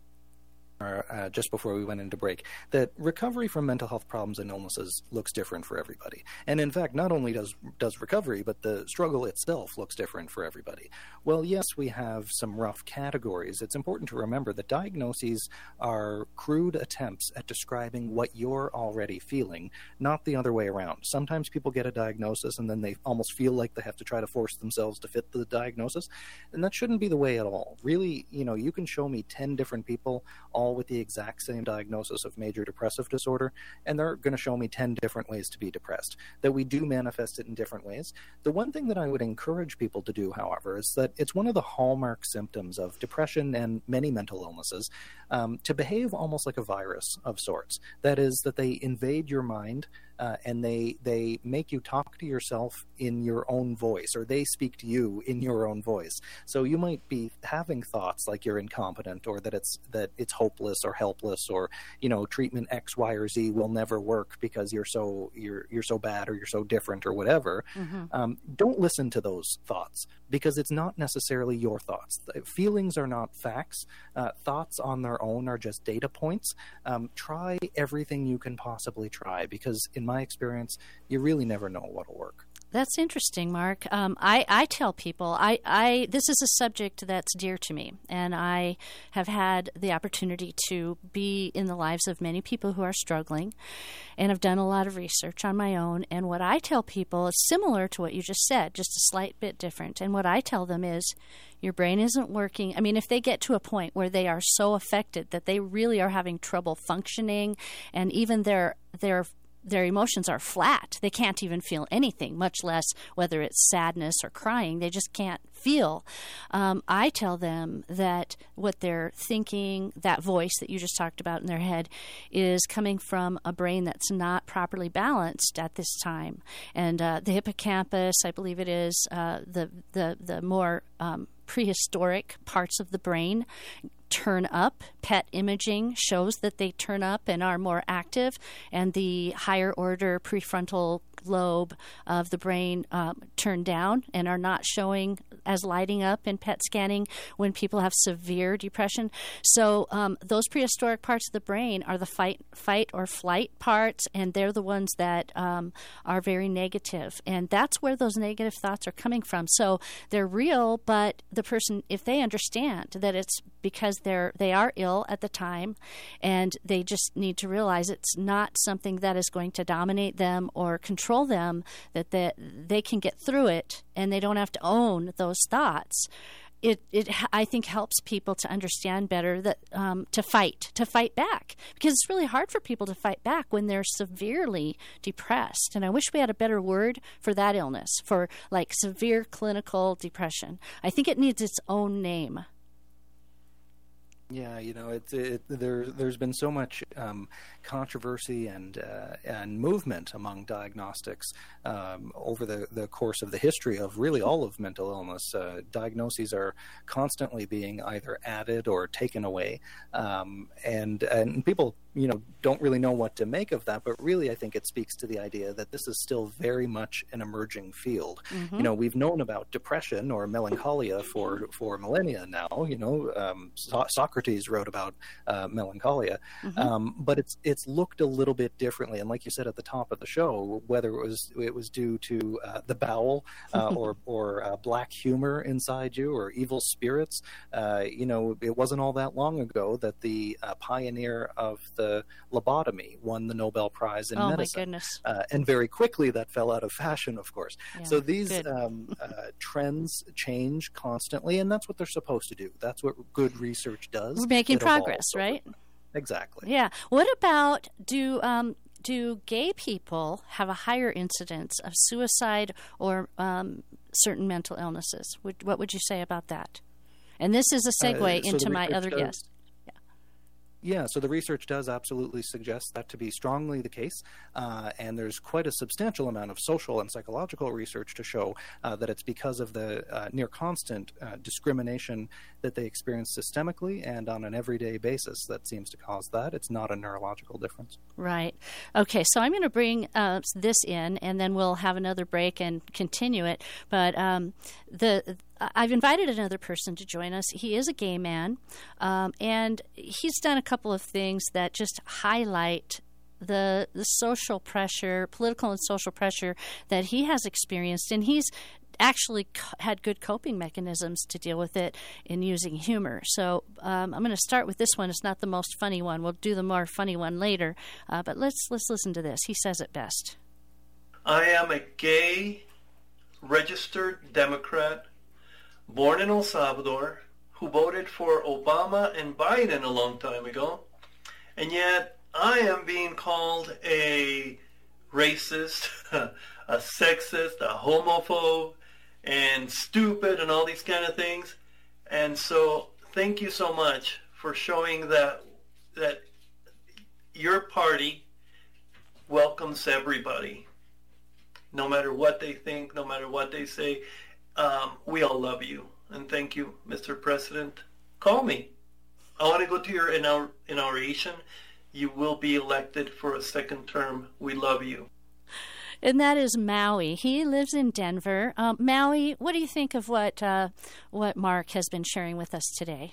Or, uh, just before we went into break, that recovery from mental health problems and illnesses looks different for everybody. And in fact, not only does does recovery, but the struggle itself looks different for everybody. Well, yes, we have some rough categories. It's important to remember that diagnoses are crude attempts at describing what you're already feeling, not the other way around. Sometimes people get a diagnosis and then they almost feel like they have to try to force themselves to fit the diagnosis, and that shouldn't be the way at all. Really, you know, you can show me ten different people, all with the exact same diagnosis of major depressive disorder, and they're going to show me ten different ways to be depressed, that we do manifest it in different ways. The one thing that I would encourage people to do, however, is that it's one of the hallmark symptoms of depression and many mental illnesses um, to behave almost like a virus of sorts. That is, that they invade your mind, Uh, and they they make you talk to yourself in your own voice, or they speak to you in your own voice. So you might be having thoughts like you're incompetent, or that it's that it's hopeless or helpless, or you know treatment X, Y, or Z will never work because you're so you're you're so bad or you're so different or whatever. Mm-hmm. Um, don't listen to those thoughts, because it's not necessarily your thoughts. Feelings are not facts. Uh, thoughts on their own are just data points. Um, try everything you can possibly try, because in my experience, you really never know what'll work. That's interesting, Mark. Um, I, I tell people, I, I this is a subject that's dear to me, and I have had the opportunity to be in the lives of many people who are struggling, and I've done a lot of research on my own, and what I tell people is similar to what you just said, just a slight bit different. And what I tell them is, your brain isn't working. I mean, if they get to a point where they are so affected that they really are having trouble functioning, and even their their their emotions are flat. They can't even feel anything, much less whether it's sadness or crying. They just can't feel. Um, I tell them that what they're thinking, that voice that you just talked about in their head, is coming from a brain that's not properly balanced at this time. And uh, the hippocampus, I believe it is, uh, the, the, the more um, prehistoric parts of the brain turn up. P E T imaging shows that they turn up and are more active, and the higher order prefrontal lobe of the brain um, turn down and are not showing as lighting up in P E T scanning when people have severe depression. So um, those prehistoric parts of the brain are the fight, fight or flight parts, and they're the ones that um, are very negative. And that's where those negative thoughts are coming from. So they're real, but the person, if they understand that it's because they're they are ill at the time, and they just need to realize it's not something that is going to dominate them or control them, that they, they can get through it and they don't have to own those thoughts. It, it, I think, helps people to understand better that um, to fight, to fight back, because it's really hard for people to fight back when they're severely depressed. And I wish we had a better word for that illness, for like severe clinical depression. I think it needs its own name. Yeah, you know, it's it, there. There's been so much um, controversy and uh, and movement among diagnostics um, over the, the course of the history of really all of mental illness. Uh, diagnoses are constantly being either added or taken away, um, and and people, you know, don't really know what to make of that. But really, I think it speaks to the idea that this is still very much an emerging field. Mm-hmm. You know, we've known about depression or melancholia for for millennia now. You know, um, so- Socrates wrote about uh, melancholia, mm-hmm. um, but it's it's looked a little bit differently. And like you said at the top of the show, whether it was it was due to uh, the bowel uh, or or uh, black humor inside you or evil spirits, uh, you know, it wasn't all that long ago that the uh, pioneer of the lobotomy won the Nobel Prize in oh, medicine. Oh my goodness! Uh, and very quickly that fell out of fashion, of course. Yeah, so these um, uh, trends change constantly, and that's what they're supposed to do. That's what good research does. We're making it progress, evolves. right? Exactly. Yeah. What about do um, do gay people have a higher incidence of suicide or um, certain mental illnesses? What, what would you say about that? And this is a segue uh, so into my other does, guest. Yeah, so the research does absolutely suggest that to be strongly the case, uh, and there's quite a substantial amount of social and psychological research to show uh, that it's because of the uh, near constant uh, discrimination that they experience systemically and on an everyday basis that seems to cause that. It's not a neurological difference. Right. Okay, so I'm going to bring uh, this in, and then we'll have another break and continue it. But um, the I've invited another person to join us. He is a gay man, um, and he's done a couple of things that just highlight the the social pressure, political and social pressure that he has experienced, and he's actually co- had good coping mechanisms to deal with it in using humor. So um, I'm going to start with this one. It's not the most funny one. We'll do the more funny one later, uh, but let's let's listen to this. He says it best. I am a gay, registered Democrat, born in El Salvador, who voted for Obama and Biden a long time ago, and yet I am being called a racist, a sexist, a homophobe, and stupid, and all these kind of things. And so thank you so much for showing that that your party welcomes everybody, no matter what they think, no matter what they say. Um, we all love you. And thank you, Mister President. Call me. I want to go to your inaug- inauguration. You will be elected for a second term. We love you. And that is Maui. He lives in Denver. Um, Maui, what do you think of what uh, what Mark has been sharing with us today?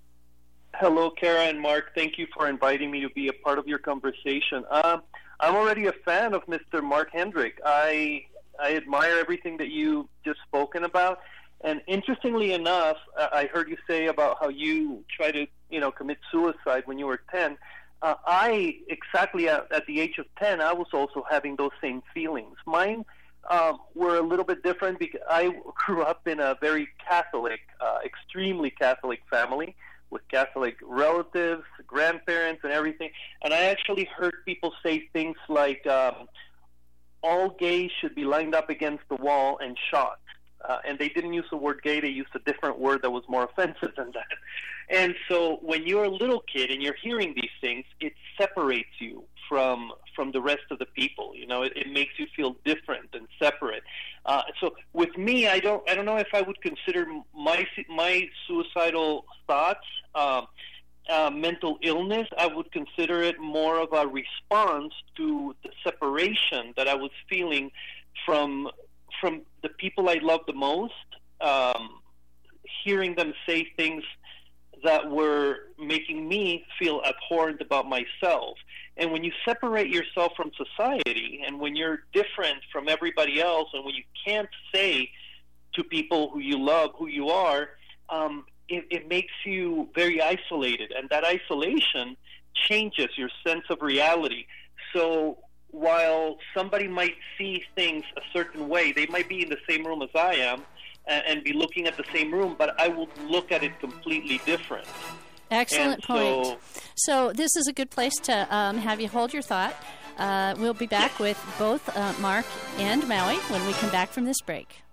Hello, Kara and Mark. Thank you for inviting me to be a part of your conversation. Um, I'm already a fan of Mister Mark Hendrick. I I admire everything that you just spoken about. And interestingly enough, I heard you say about how you tried to, you know, commit suicide when you were ten. Uh, I, exactly at, at the age of ten, I was also having those same feelings. Mine um, were a little bit different because I grew up in a very Catholic, uh, extremely Catholic family with Catholic relatives, grandparents, and everything. And I actually heard people say things like, um, all gays should be lined up against the wall and shot. Uh, and they didn't use the word gay, they used a different word that was more offensive than that. And so when you're a little kid and you're hearing these things, it separates you from from the rest of the people. You know, it, it makes you feel different and separate. Uh, so with me, I don't I don't know if I would consider my my suicidal thoughts um, uh, mental illness. I would consider it more of a response to the separation that I was feeling from from the people I love the most, um, hearing them say things that were making me feel abhorrent about myself. And when you separate yourself from society, and when you're different from everybody else, and when you can't say to people who you love who you are, um, it, it makes you very isolated. And that isolation changes your sense of reality. So while somebody might see things a certain way, they might be in the same room as I am and, and be looking at the same room, but I would look at it completely different. Excellent and point. So, so this is a good place to um, have you hold your thought. Uh, we'll be back with both uh, Mark and Maui when we come back from this break.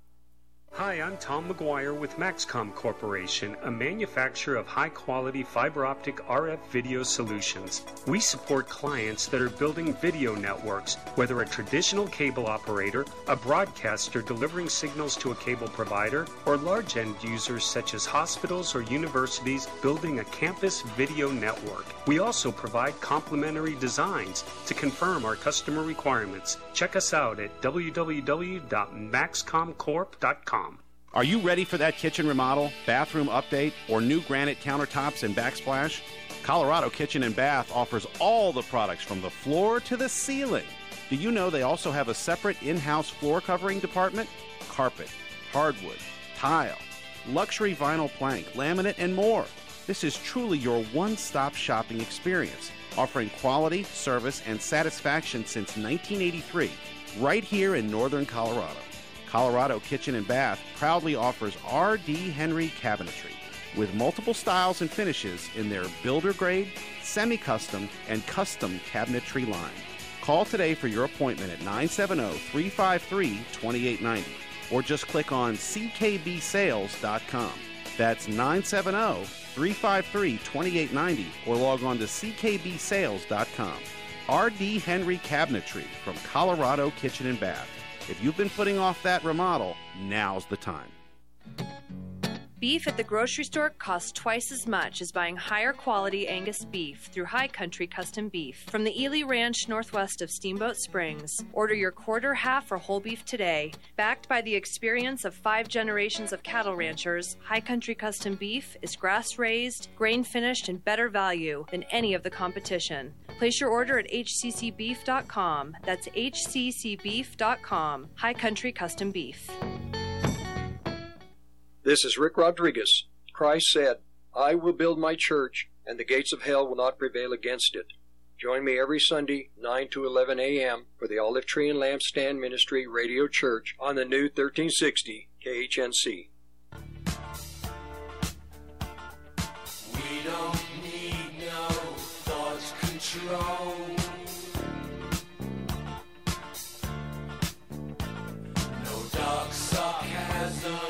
Hi, I'm Tom McGuire with Maxcom Corporation, a manufacturer of high-quality fiber optic R F video solutions. We support clients that are building video networks, whether a traditional cable operator, a broadcaster delivering signals to a cable provider, or large end users such as hospitals or universities building a campus video network. We also provide complimentary designs to confirm our customer requirements. Check us out at w w w dot maxcom corp dot com. Are you ready for that kitchen remodel, bathroom update, or new granite countertops and backsplash? Colorado Kitchen and Bath offers all the products from the floor to the ceiling. Do you know they also have a separate in-house floor covering department? Carpet, hardwood, tile, luxury vinyl plank, laminate, and more. This is truly your one-stop shopping experience, offering quality, service, and satisfaction since nineteen eighty-three, right here in northern Colorado. Colorado Kitchen and Bath proudly offers R D. Henry Cabinetry with multiple styles and finishes in their builder-grade, semi-custom, and custom cabinetry line. Call today for your appointment at nine seven zero, three five three, two eight nine zero or just click on c k b sales dot com. That's nine seven zero, three five three, two eight nine zero or log on to c k b sales dot com. R D. Henry Cabinetry from Colorado Kitchen and Bath. If you've been putting off that remodel, now's the time. Beef at the grocery store costs twice as much as buying higher quality Angus beef through High Country Custom Beef. From the Ely Ranch northwest of Steamboat Springs, order your quarter, half, or whole beef today. Backed by the experience of five generations of cattle ranchers, High Country Custom Beef is grass-raised, grain-finished, and better value than any of the competition. Place your order at h c c beef dot com. That's h c c beef dot com. High Country Custom Beef. This is Rick Rodriguez. Christ said, I will build my church, and the gates of hell will not prevail against it. Join me every Sunday, nine to eleven a.m., for the Olive Tree and Lampstand Ministry Radio Church on the new thirteen sixty K H N C. We don't need no thought control. No dark sarcasm.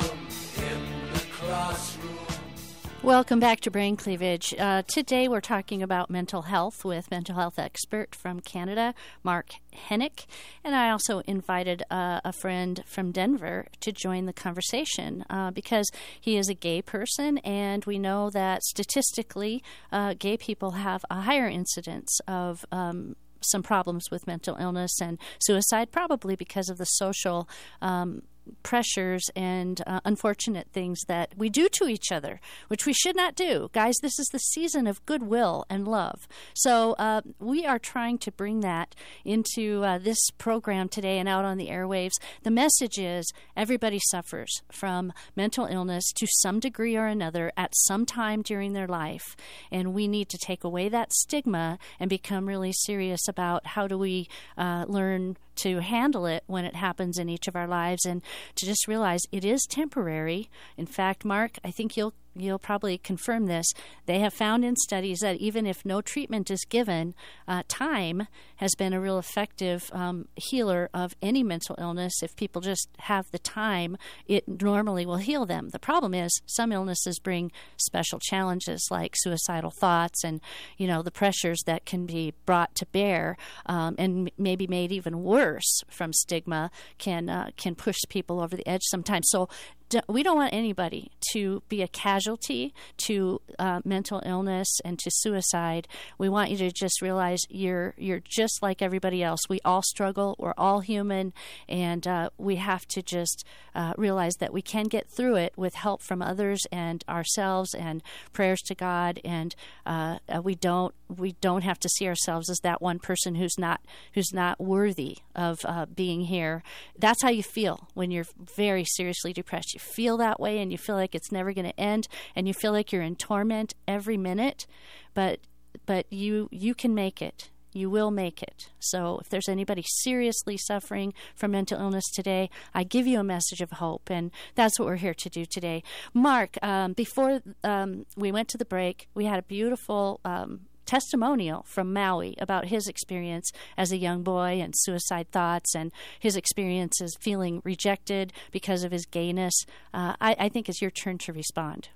Welcome back to Brain Cleavage. Uh, today we're talking about mental health with mental health expert from Canada, Mark Hennick. And I also invited uh, a friend from Denver to join the conversation uh, because he is a gay person, and we know that statistically uh, gay people have a higher incidence of um, some problems with mental illness and suicide, probably because of the social um pressures and uh, unfortunate things that we do to each other, which we should not do. Guys, this is the season of goodwill and love. So uh, we are trying to bring that into uh, this program today and out on the airwaves. The message is everybody suffers from mental illness to some degree or another at some time during their life, and we need to take away that stigma and become really serious about how do we uh, learn to handle it when it happens in each of our lives, and to just realize it is temporary. In fact, Mark, I think you'll you'll probably confirm this. They have found in studies that even if no treatment is given, uh, time has been a real effective um, healer of any mental illness. If people just have the time, it normally will heal them. The problem is some illnesses bring special challenges like suicidal thoughts and, you know, the pressures that can be brought to bear um, and maybe made even worse from stigma can uh, can push people over the edge sometimes. So we don't want anybody to be a casualty to uh, mental illness and to suicide. We want you to just realize you're you're just like everybody else. We all struggle. We're all human, and uh, we have to just uh, realize that we can get through it with help from others and ourselves, and prayers to God. And uh, we don't we don't have to see ourselves as that one person who's not who's not worthy of uh, being here. That's how you feel when you're very seriously depressed. You feel that way, and you feel like it's never going to end, and you feel like you're in torment every minute, but but you you can make it. You will make it. So if there's anybody seriously suffering from mental illness today, I give you a message of hope, and that's what we're here to do today. Mark, um, before um, we went to the break, we had a beautiful um, testimonial from Maui about his experience as a young boy and suicide thoughts and his experiences feeling rejected because of his gayness. Uh, I, I think it's your turn to respond.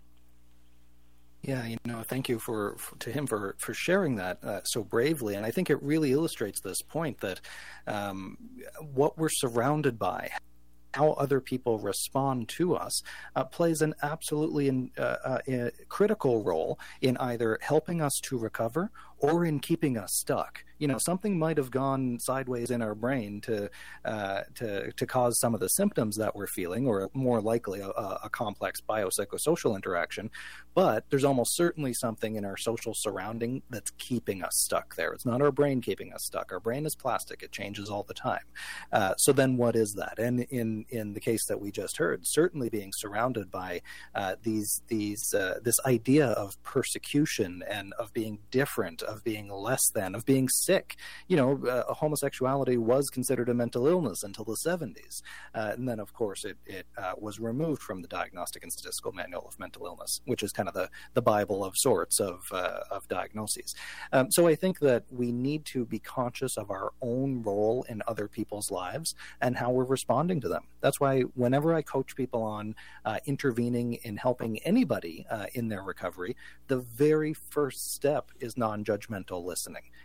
Yeah, you know, thank you for, for to him for, for sharing that uh, so bravely. And I think it really illustrates this point that um, what we're surrounded by, how other people respond to us, uh, plays an absolutely in, uh, uh, in critical role in either helping us to recover or in keeping us stuck. You know, something might have gone sideways in our brain to uh, to to cause some of the symptoms that we're feeling, or more likely a, a complex biopsychosocial interaction. But there's almost certainly something in our social surrounding that's keeping us stuck there. It's not our brain keeping us stuck. Our brain is plastic; it changes all the time. Uh, so then, what is that? And in in the case that we just heard, certainly being surrounded by uh, these these uh, this idea of persecution and of being different, of being less than, of being sick. You know, uh, homosexuality was considered a mental illness until the seventies. Uh, and then, of course, it, it uh, was removed from the Diagnostic and Statistical Manual of Mental Illness, which is kind of the, the Bible of sorts of, uh, of diagnoses. Um, so I think that we need to be conscious of our own role in other people's lives and how we're responding to them. That's why whenever I coach people on uh, intervening in helping anybody uh, in their recovery, the very first step is non-judgmental listening. You're asking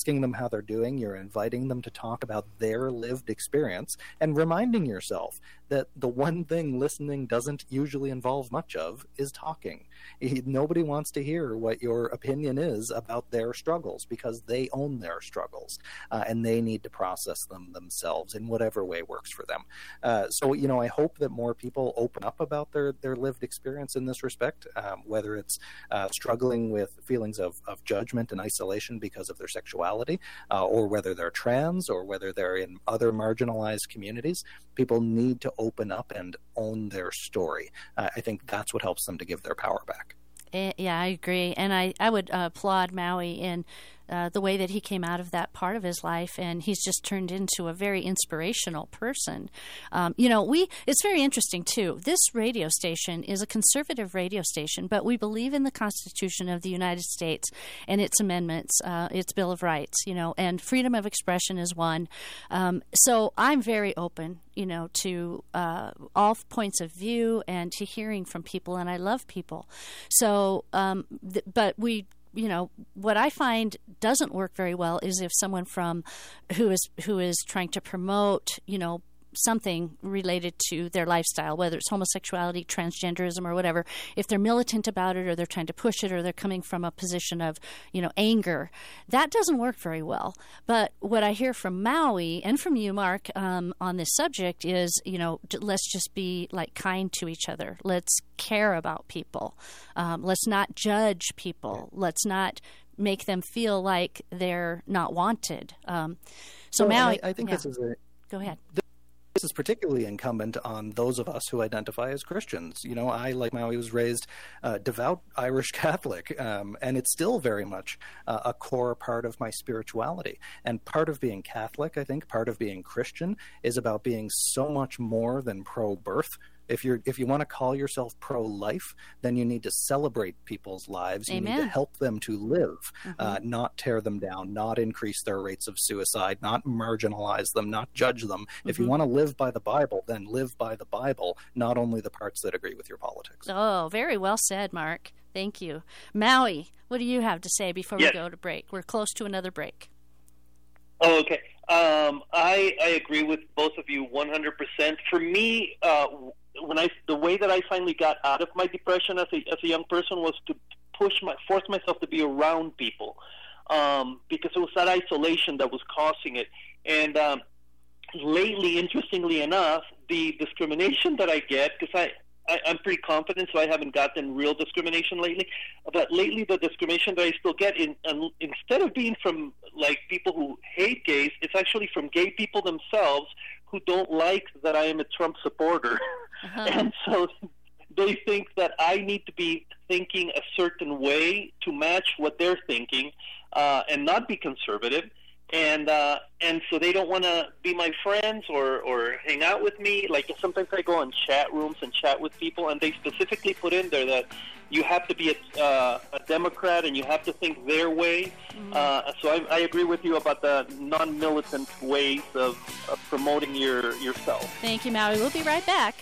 asking them how they're doing. You're inviting them to talk about their lived experience and reminding yourself that the one thing listening doesn't usually involve much of is talking. Nobody wants to hear what your opinion is about their struggles because they own their struggles, uh, and they need to process them themselves in whatever way works for them. Uh, so, you know, I hope that more people open up about their, their lived experience in this respect, um, whether it's uh, struggling with feelings of, of judgment and isolation because of their sexuality, uh, or whether they're trans, or whether they're in other marginalized communities. People need to open up and own their story. Uh, I think that's what helps them to give their power back. Yeah, I agree. And I, I would uh, applaud Maui in uh, the way that he came out of that part of his life, and he's just turned into a very inspirational person. Um, you know, we it's very interesting, too. This radio station is a conservative radio station, but we believe in the Constitution of the United States and its amendments, uh, its Bill of Rights, you know, and freedom of expression is one. Um, so I'm very open, you know, to uh, all points of view and to hearing from people, and I love people. So, um, th- but we, you know, what I find doesn't work very well is if someone from who is who is trying to promote, you know, something related to their lifestyle, whether it's homosexuality, transgenderism, or whatever, if they're militant about it or they're trying to push it or they're coming from a position of, you know, anger, that doesn't work very well. But what I hear from Maui and from you, Mark, um, on this subject is, you know, let's just be like kind to each other. Let's care about people. Um, let's not judge people. Let's not make them feel like they're not wanted. Um, so well, Maui, I, I think yeah. this is a Go ahead. This is particularly incumbent on those of us who identify as Christians. You know, I, like Maui, was raised uh, devout Irish Catholic, um, and it's still very much uh, a core part of my spirituality. And part of being Catholic, I think, part of being Christian is about being so much more than pro-birth. If you're if you want to call yourself pro-life, then you need to celebrate people's lives. You Amen. need to help them to live, Mm-hmm. uh, not tear them down, not increase their rates of suicide, not marginalize them, not judge them. If you Mhm. want to live by the Bible, then live by the Bible, not only the parts that agree with your politics. Oh, very well said, Mark. Thank you. Maui, what do you have to say before Yes. we go to break? We're close to another break. Oh, okay. Um, I I agree with both of you one hundred percent. For me, uh, when I the way that I finally got out of my depression as a as a young person was to push my force myself to be around people, um, because it was that isolation that was causing it. And um, lately, interestingly enough, the discrimination that I get, because I. I, I'm pretty confident, so I haven't gotten real discrimination lately. But lately, the discrimination that I still get, in, um, instead of being from like people who hate gays, it's actually from gay people themselves who don't like that I am a Trump supporter, Uh-huh. and so they think that I need to be thinking a certain way to match what they're thinking, uh, and not be conservative. And uh, and so they don't want to be my friends or, or hang out with me. Like sometimes I go on chat rooms and chat with people, and they specifically put in there that you have to be a, uh, a Democrat and you have to think their way. Mm-hmm. Uh, so I, I agree with you about the non-militant ways of, of promoting your yourself. Thank you, Maui. We'll be right back.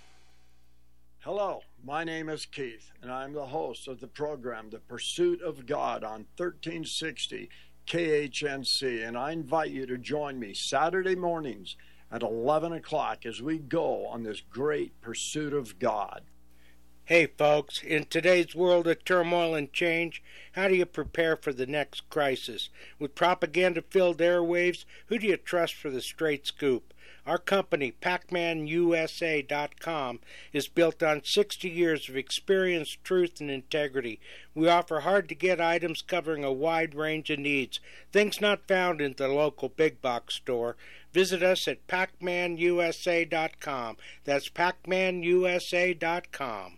Hello, my name is Keith, and I'm the host of the program The Pursuit of God on thirteen sixty K H N C, and I invite you to join me Saturday mornings at eleven o'clock as we go on this great pursuit of God. Hey folks, in today's world of turmoil and change, how do you prepare for the next crisis? With propaganda-filled airwaves, who do you trust for the straight scoop? Our company, Pac Man U S A dot com, is built on sixty years of experience, truth, and integrity. We offer hard-to-get items covering a wide range of needs, things not found in the local big box store. Visit us at Pac Man U S A dot com. That's Pac Man U S A dot com.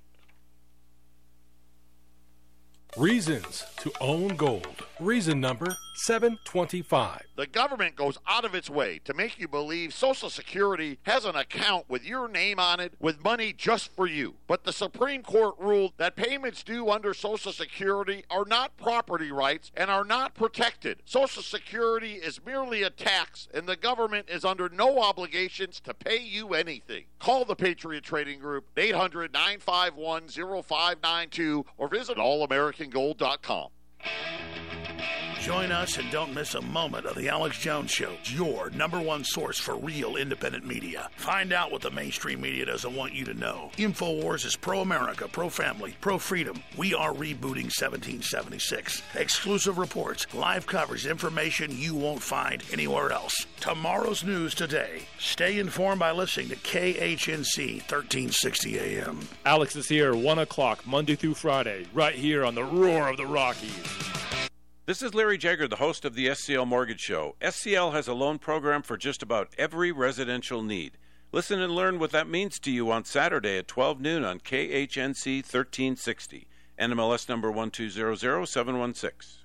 Reasons to own gold. Reason number seven twenty-five. The government goes out of its way to make you believe Social Security has an account with your name on it with money just for you. But the Supreme Court ruled that payments due under Social Security are not property rights and are not protected. Social Security is merely a tax, and the government is under no obligations to pay you anything. Call the Patriot Trading Group, eight hundred, nine five one, zero five nine two, or visit all american gold dot com. Join us and don't miss a moment of The Alex Jones Show, your number one source for real independent media. Find out what the mainstream media doesn't want you to know. InfoWars is pro-America, pro-family, pro-freedom. We are rebooting seventeen seventy-six. Exclusive reports, live coverage, information you won't find anywhere else. Tomorrow's news today. Stay informed by listening to K H N C thirteen sixty A M. Alex is here, one o'clock, Monday through Friday, right here on the Roar of the Rockies. This is Larry Jagger, the host of the S C L Mortgage Show. S C L has a loan program for just about every residential need. Listen and learn what that means to you on Saturday at twelve noon on K H N C thirteen sixty. N M L S number one two zero zero seven one six.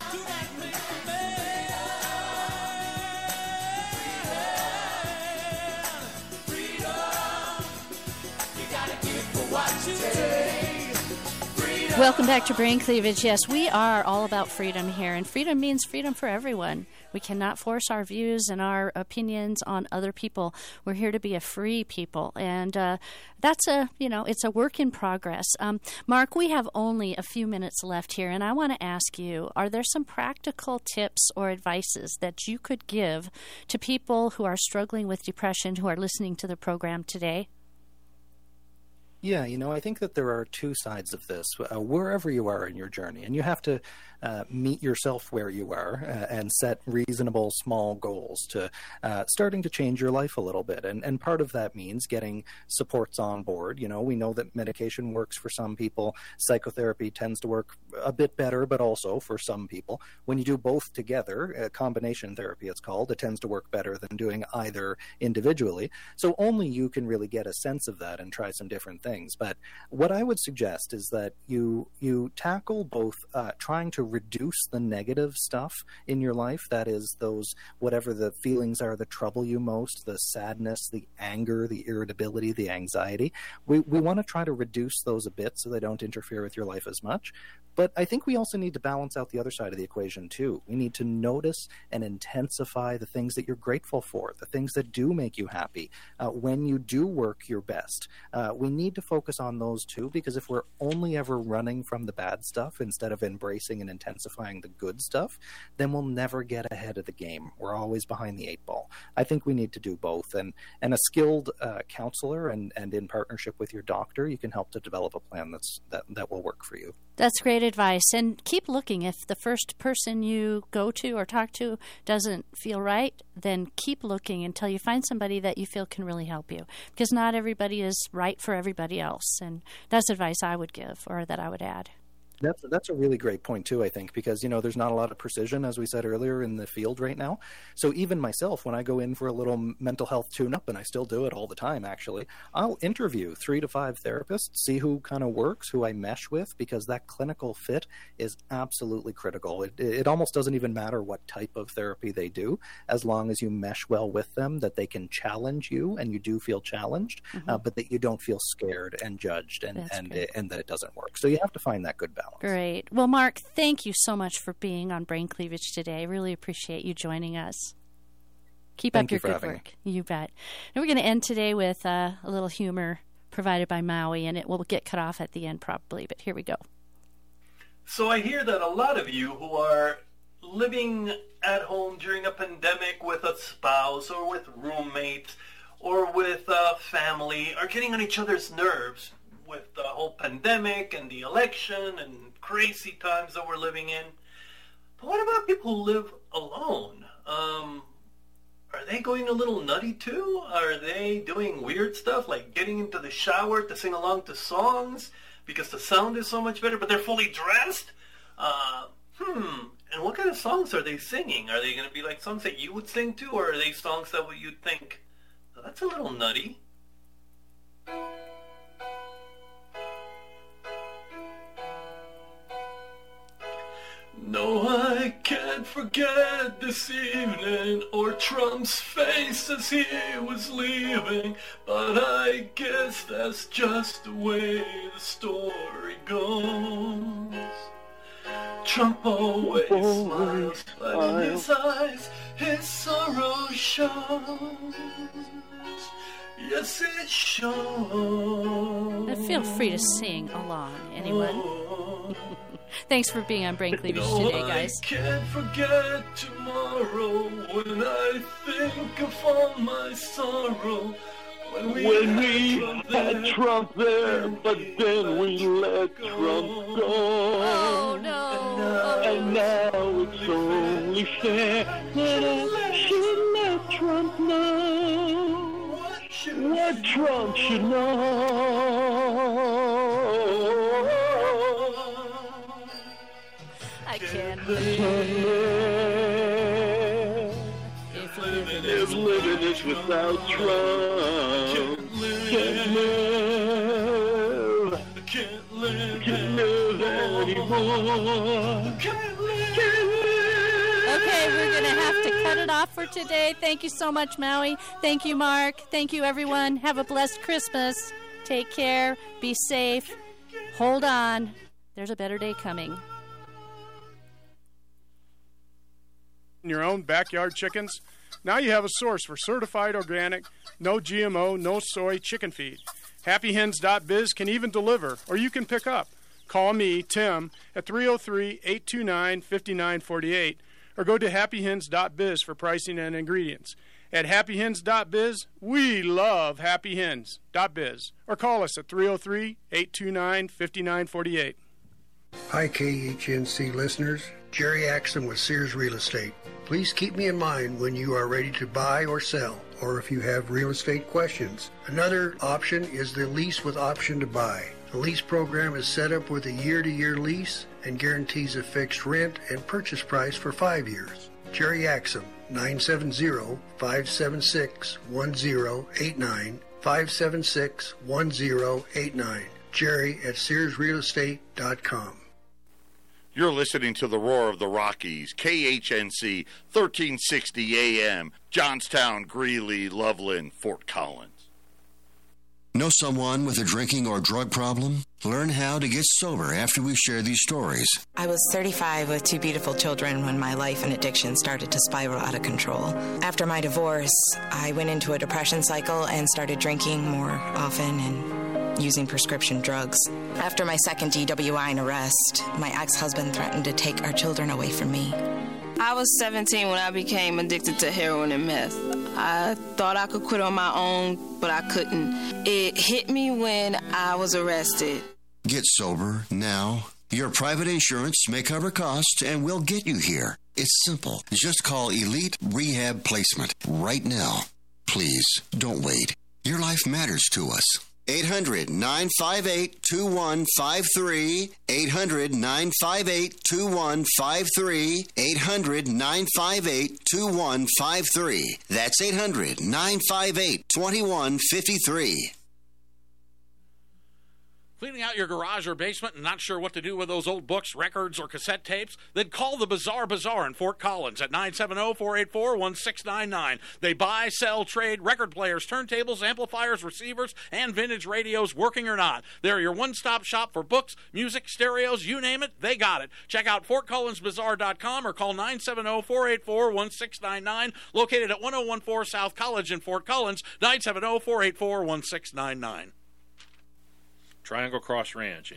Welcome back to Brain Cleavage. Yes, we are all about freedom here, and freedom means freedom for everyone. We cannot force our views and our opinions on other people. We're here to be a free people, and uh, that's a, you know, it's a work in progress. Um, Mark, we have only a few minutes left here, and I want to ask you, are there some practical tips or advices that you could give to people who are struggling with depression who are listening to the program today? Yeah, you know, I think that there are two sides of this, uh, wherever you are in your journey, and you have to uh, meet yourself where you are uh, and set reasonable small goals to uh, starting to change your life a little bit. And, and part of that means getting supports on board. You know, we know that medication works for some people. Psychotherapy tends to work a bit better, but also for some people. When you do both together, uh, combination therapy it's called, it tends to work better than doing either individually. So only you can really get a sense of that and try some different things. But what I would suggest is that you you tackle both uh, trying to reduce the negative stuff in your life, that is those, whatever the feelings are that trouble you most, the sadness, the anger, the irritability, the anxiety. We, we want to try to reduce those a bit so they don't interfere with your life as much. But I think we also need to balance out the other side of the equation too. We need to notice and intensify the things that you're grateful for, the things that do make you happy, uh, when you do work your best. Uh, we need to focus on those too, because if we're only ever running from the bad stuff instead of embracing and intensifying the good stuff, then we'll never get ahead of the game. We're always behind the eight ball. I think we need to do both. And, and a skilled uh, counselor and, and in partnership with your doctor, you can help to develop a plan that's that, that will work for you. That's great advice. And keep looking. If the first person you go to or talk to doesn't feel right, then keep looking until you find somebody that you feel can really help you. Because not everybody is right for everybody else. And that's advice I would give, or that I would add. That's that's a really great point too, I think, because, you know, there's not a lot of precision, as we said earlier, in the field right now. So even myself, when I go in for a little mental health tune-up, and I still do it all the time, actually, I'll interview three to five therapists, see who kind of works, who I mesh with, because that clinical fit is absolutely critical. It, it almost doesn't even matter what type of therapy they do, as long as you mesh well with them, that they can challenge you, and you do feel challenged, mm-hmm. uh, but that you don't feel scared and judged, and and, and, and that it doesn't work. So you have to find that good balance. Great. Well, Mark, thank you so much for being on Brain Cleavage today. I really appreciate you joining us. Keep Thank up your you for good having work. Me. You bet. And we're going to end today with uh, a little humor provided by Maui, and it will get cut off at the end probably, but here we go. So I hear that a lot of you who are living at home during a pandemic with a spouse or with roommates or with uh, family are getting on each other's nerves with the whole pandemic and the election and crazy times that we're living in. But what about people who live alone? Um, are they going a little nutty too? Are they doing weird stuff like getting into the shower to sing along to songs because the sound is so much better, but they're fully dressed? Uh, hmm, and what kind of songs are they singing? Are they going to be like songs that you would sing to, or are they songs that you'd think, oh, that's a little nutty? No, I can't forget this evening or Trump's face as he was leaving, but I guess that's just the way the story goes. Trump always smiles, but in his eyes his sorrow shows. Yes, it shows. And feel free to sing along, anyone. Thanks for being on Brain Cleavage No, today, guys. I can't forget tomorrow when I think of all my sorrow. When we, when had, we Trump had there, Trump there, but then we let Trump go. Oh, no. And now it's only fair that I should let Trump know what Trump should know. I can't live if living if living is without Trump. Can't live. Can't live. Can't live anymore. Can't live. Okay, we're going to have to cut it off for today. Thank you so much, Maui. Thank you, Mark. Thank you, everyone. Have a blessed Christmas. Take care. Be safe. Hold on. There's a better day coming. Your own backyard chickens? Now you have a source for certified organic, no G M O, no soy chicken feed. happy hens dot biz can even deliver, or you can pick up. Call me, Tim, at three oh three, eight two nine, five nine four eight, or go to happy hens dot biz for pricing and ingredients. At happy hens dot biz, we love happy hens dot biz, or call us at three oh three, eight two nine, five nine four eight. Hi, K H N C listeners. Jerry Axon with Sears Real Estate. Please keep me in mind when you are ready to buy or sell, or if you have real estate questions. Another option is the lease with option to buy. The lease program is set up with a year-to-year lease and guarantees a fixed rent and purchase price for five years. Jerry Axon, nine seven zero, five seven six, one zero eight nine, five seven six, one zero eight nine. Jerry at Sears Real Estate dot com. You're listening to the Roar of the Rockies, K H N C, thirteen sixty A M, Johnstown, Greeley, Loveland, Fort Collins. Know someone with a drinking or drug problem? Learn how to get sober after we share these stories. I was thirty-five with two beautiful children when my life and addiction started to spiral out of control. After my divorce, I went into a depression cycle and started drinking more often and using prescription drugs. After my second D W I and arrest, my ex-husband threatened to take our children away from me. I was seventeen when I became addicted to heroin and meth. I thought I could quit on my own, but I couldn't. It hit me when I was arrested. Get sober now. Your private insurance may cover costs and we'll get you here. It's simple. Just call Elite Rehab Placement right now. Please, don't wait. Your life matters to us. eight hundred, nine five eight, two one five three. eight hundred, nine five eight, two one five three. eight hundred, nine five eight, two one five three. That's eight hundred, nine five eight, two one five three. Cleaning out your garage or basement and not sure what to do with those old books, records, or cassette tapes? Then call the Bizarre Bazaar in Fort Collins at nine seven zero, four eight four, one six nine nine. They buy, sell, trade record players, turntables, amplifiers, receivers, and vintage radios, working or not. They're your one-stop shop for books, music, stereos, you name it, they got it. Check out fort collins bazaar dot com or call nine seven zero, four eight four, one six nine nine. Located at one oh one four South College in Fort Collins, nine seven zero, four eight four, one six nine nine. Triangle Cross Ranch in